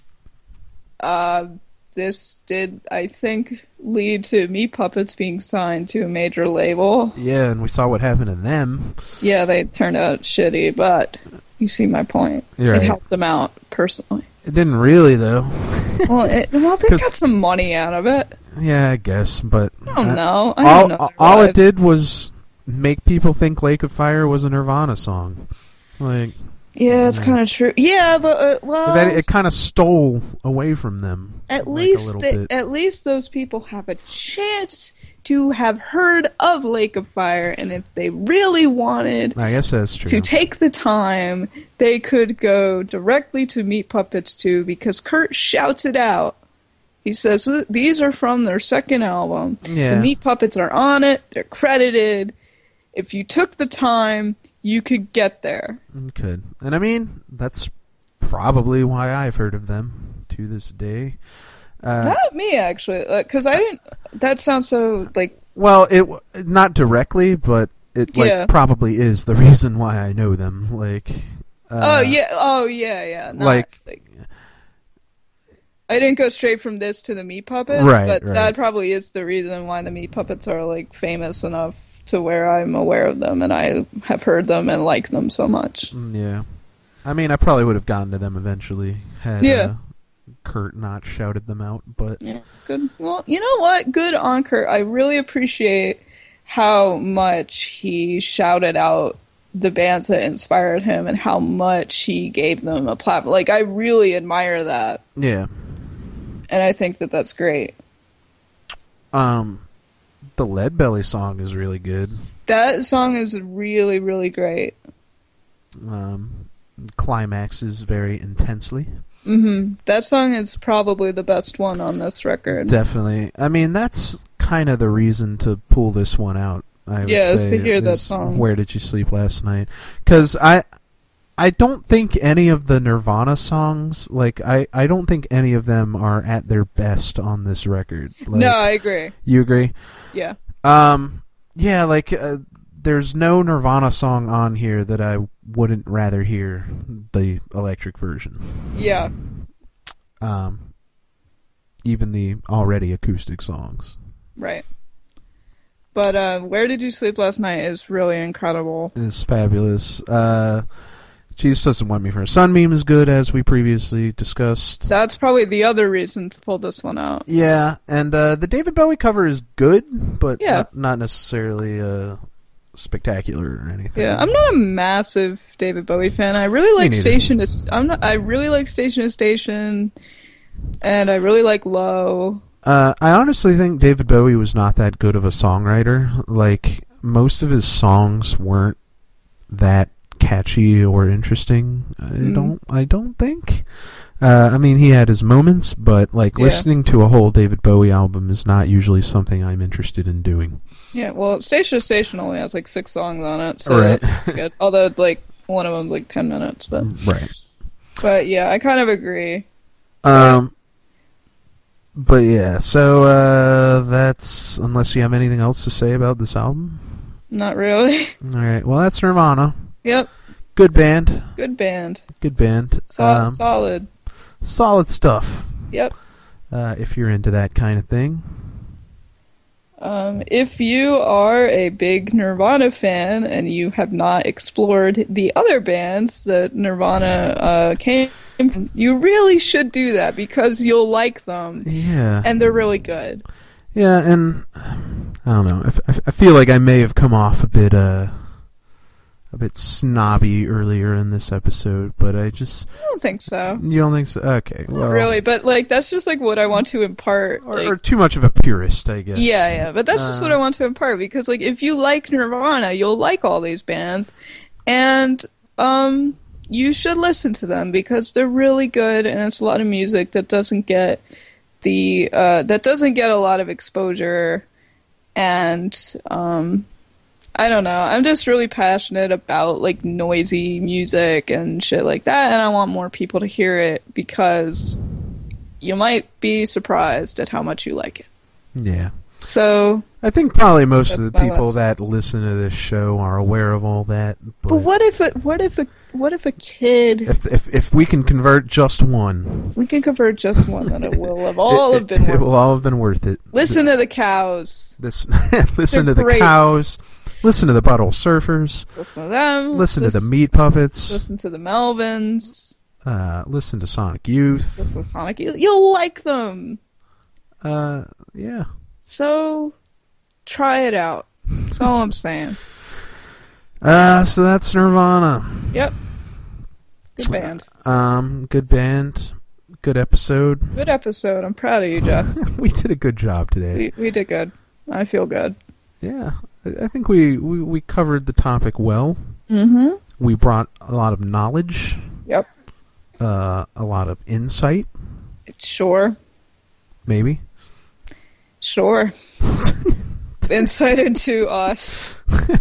uh, this did, I think, lead to Meat Puppets being signed to a major label. Yeah, and we saw what happened to them. Yeah, they turned out shitty, but you see my point. You're It right. helped them out personally. It didn't really, though. Well, it, well, they 'Cause- got some money out of it. Yeah, I guess, but I don't uh, know. I all don't know their all it lives. did was make people think Lake of Fire was a Nirvana song. Like, Yeah, it's kind of true. Yeah, but uh, well, that it kind of stole away from them. at like, least a little they, bit. at least those people have a chance to have heard of Lake of Fire, and if they really wanted I guess that's true. to take the time, they could go directly to Meat Puppets two, because Kurt shouts it out. He says these are from their second album. Yeah. The Meat Puppets are on it. They're credited. If you took the time, you could get there. You could, and I mean that's probably why I've heard of them to this day. Uh, Not me, actually, because I didn't. That sounds so like. well, it w- not directly, but it like Yeah. probably is the reason why I know them. Like, uh, oh yeah. Oh yeah. Yeah. Not, like- like. I didn't go straight from this to the Meat Puppets, Right, but right. that probably is the reason why the Meat Puppets are like famous enough to where I'm aware of them and I have heard them and like them so much. Mm, yeah. I mean, I probably would have gotten to them eventually had Yeah. uh, Kurt not shouted them out, but Yeah, good. Well, you know what? Good on Kurt. I really appreciate how much he shouted out the bands that inspired him and how much he gave them a platform. Like, I really admire that, yeah. and I think that that's great. Um, the Lead Belly song is really good. That song is really, really great. Um, climaxes very intensely. Mm-hmm. That song is probably the best one on this record. Definitely. I mean, that's kind of the reason to pull this one out. I would yeah, say, to hear that is song. Where Did You Sleep Last Night? Because I, I don't think any of the Nirvana songs, like, I, I don't think any of them are at their best on this record. Like, no, I agree. You agree? Yeah. Um, yeah, like, uh, there's no Nirvana song on here that I wouldn't rather hear the electric version. Yeah. Um, even the already acoustic songs. Right. But uh, Where Did You Sleep Last Night is really incredible. It's fabulous. Uh, Jesus Doesn't Want Me for a Sun meme is good, as we previously discussed. That's probably the other reason to pull this one out. Yeah, and uh, the David Bowie cover is good, but yeah. not, not necessarily uh, spectacular or anything. Yeah, I'm not a massive David Bowie fan. I really like Station to I'm not. I really like Station to Station, and I really like Low. Uh, I honestly think David Bowie was not that good of a songwriter. Like, most of his songs weren't that catchy or interesting. I mm. don't. I don't think. Uh, I mean, he had his moments, but like yeah. listening to a whole David Bowie album is not usually something I'm interested in doing. Yeah, well, Station to Station only has like six songs on it, so right. that's good. Although, like, one of them's like ten minutes, but right. But yeah, I kind of agree. Um. But yeah, so uh, that's, unless you have anything else to say about this album? Not really. All right, well, that's Nirvana. Yep. Good band. Good band. Good band. So- um, solid. Solid stuff. Yep. Uh, if you're into that kind of thing. Um, if you are a big Nirvana fan and you have not explored the other bands that Nirvana uh, came from, you really should do that because you'll like them. Yeah. And they're really good. Yeah, and I don't know. I, I feel like I may have come off a bit, uh, a bit snobby earlier in this episode, but I just... I don't think so. You don't think so? Okay, well... Not really, but, like, that's just, like, what I want to impart. Or, like, or too much of a purist, I guess. Yeah, yeah, but that's uh, just what I want to impart, because, like, if you like Nirvana, you'll like all these bands, and, um, you should listen to them, because they're really good, and it's a lot of music that doesn't get the, uh, that doesn't get a lot of exposure, and, um... I don't know. I'm just really passionate about, like, noisy music and shit like that, and I want more people to hear it because you might be surprised at how much you like it. Yeah. So... I think probably most of the people list. that listen to this show are aware of all that. But, but what if a, what if a, what if a kid... If, if if we can convert just one... If we can convert just one, then it will have all it, have been it, worth it. will all have been worth it. Listen to the cows. This, listen They're to great. the cows... Listen to the Butthole Surfers. Listen to them. Listen, listen to the listen, Meat Puppets. Listen to the Melvins. Uh, listen to Sonic Youth. Listen to Sonic Youth. You'll like them. Uh, yeah. So, try it out. That's all I'm saying. Uh, so that's Nirvana. Yep. Good band. Um, good band. Good episode. Good episode. I'm proud of you, Jeff. We did a good job today. We, we did good. I feel good. Yeah. I think we, we, we covered the topic well. Mm-hmm. We brought a lot of knowledge. Yep. Uh, a lot of insight. Sure. Maybe. Sure. Insight into us.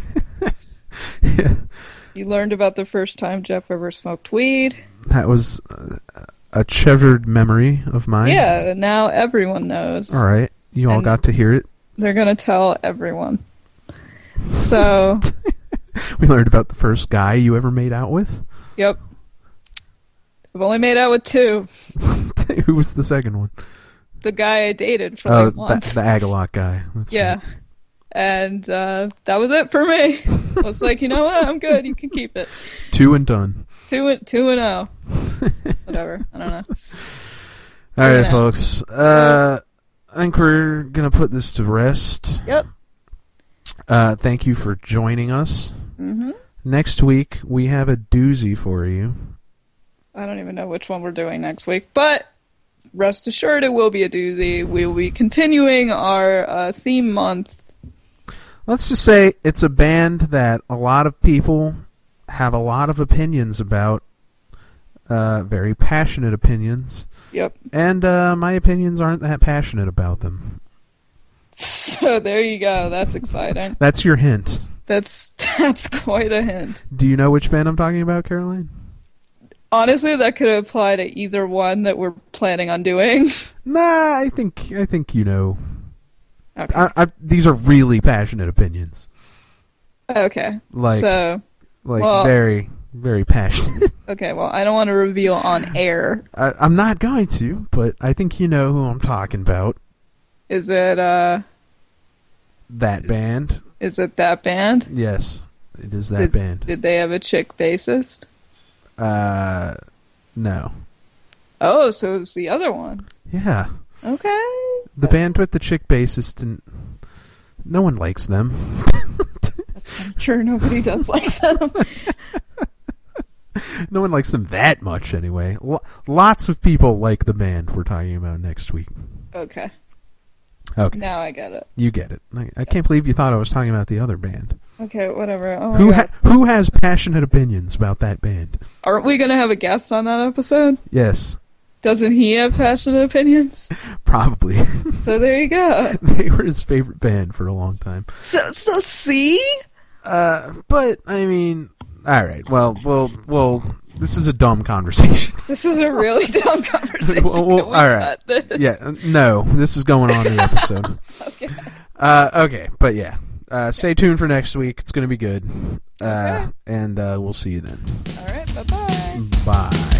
Yeah. You learned about the first time Jeff ever smoked weed. That was a treasured memory of mine. Yeah, now everyone knows. All right. You all And got to hear it. They're going to tell everyone. So... We learned about the first guy you ever made out with. Yep. I've only made out with two. Who was the second one? The guy I dated for Oh, like a month. the, the Agalot guy. That's yeah. right. And uh, that was it for me. I was like, you know what? I'm good. You can keep it. Two and done. Two and two and oh. Whatever. I don't know. All right, know. folks. Uh, I think we're gonna put this to rest. Yep. Uh, thank you for joining us. Mm-hmm. Next week we have a doozy for you. I don't even know which one we're doing next week, but rest assured it will be a doozy. We will be continuing our uh, theme month. Let's just say it's a band that a lot of people have a lot of opinions about, Uh, very passionate opinions. Yep. And uh, my opinions aren't that passionate about them. So there you go. That's exciting. That's your hint. That's that's quite a hint. Do you know which band I'm talking about, Caroline? Honestly, that could apply to either one that we're planning on doing. Nah, I think I think you know. Okay. I, I, these are really passionate opinions. Okay. Like, so, like well, very, very passionate. Okay, well, I don't want to reveal on air. I, I'm not going to, but I think you know who I'm talking about. Is it, uh... That is, band? Is it that band? Yes, it is that did, band. Did they have a chick bassist? Uh, no. Oh, so it was the other one. Yeah. Okay. The band with the chick bassist, and no one likes them. I'm sure nobody does like them. No one likes them that much, anyway. L- lots of people like the band we're talking about next week. Okay. Okay. Now I get it. You get it. I, I can't believe you thought I was talking about the other band. Okay, whatever. Oh my who God. ha- who has passionate opinions about that band? Aren't we going to have a guest on that episode? Yes. Doesn't he have passionate opinions? Probably. So there you go. They were his favorite band for a long time. So, so see? Uh, but, I mean... Alright, well, well, well, this is a dumb conversation. This is a really dumb conversation. well, well, Can we all right. cut this? Yeah, no, this is going on in the episode. Okay. Uh, okay, but yeah. Uh, stay tuned for next week. It's going to be good. Uh, Okay. and uh, we'll see you then. All right, bye-bye. Bye.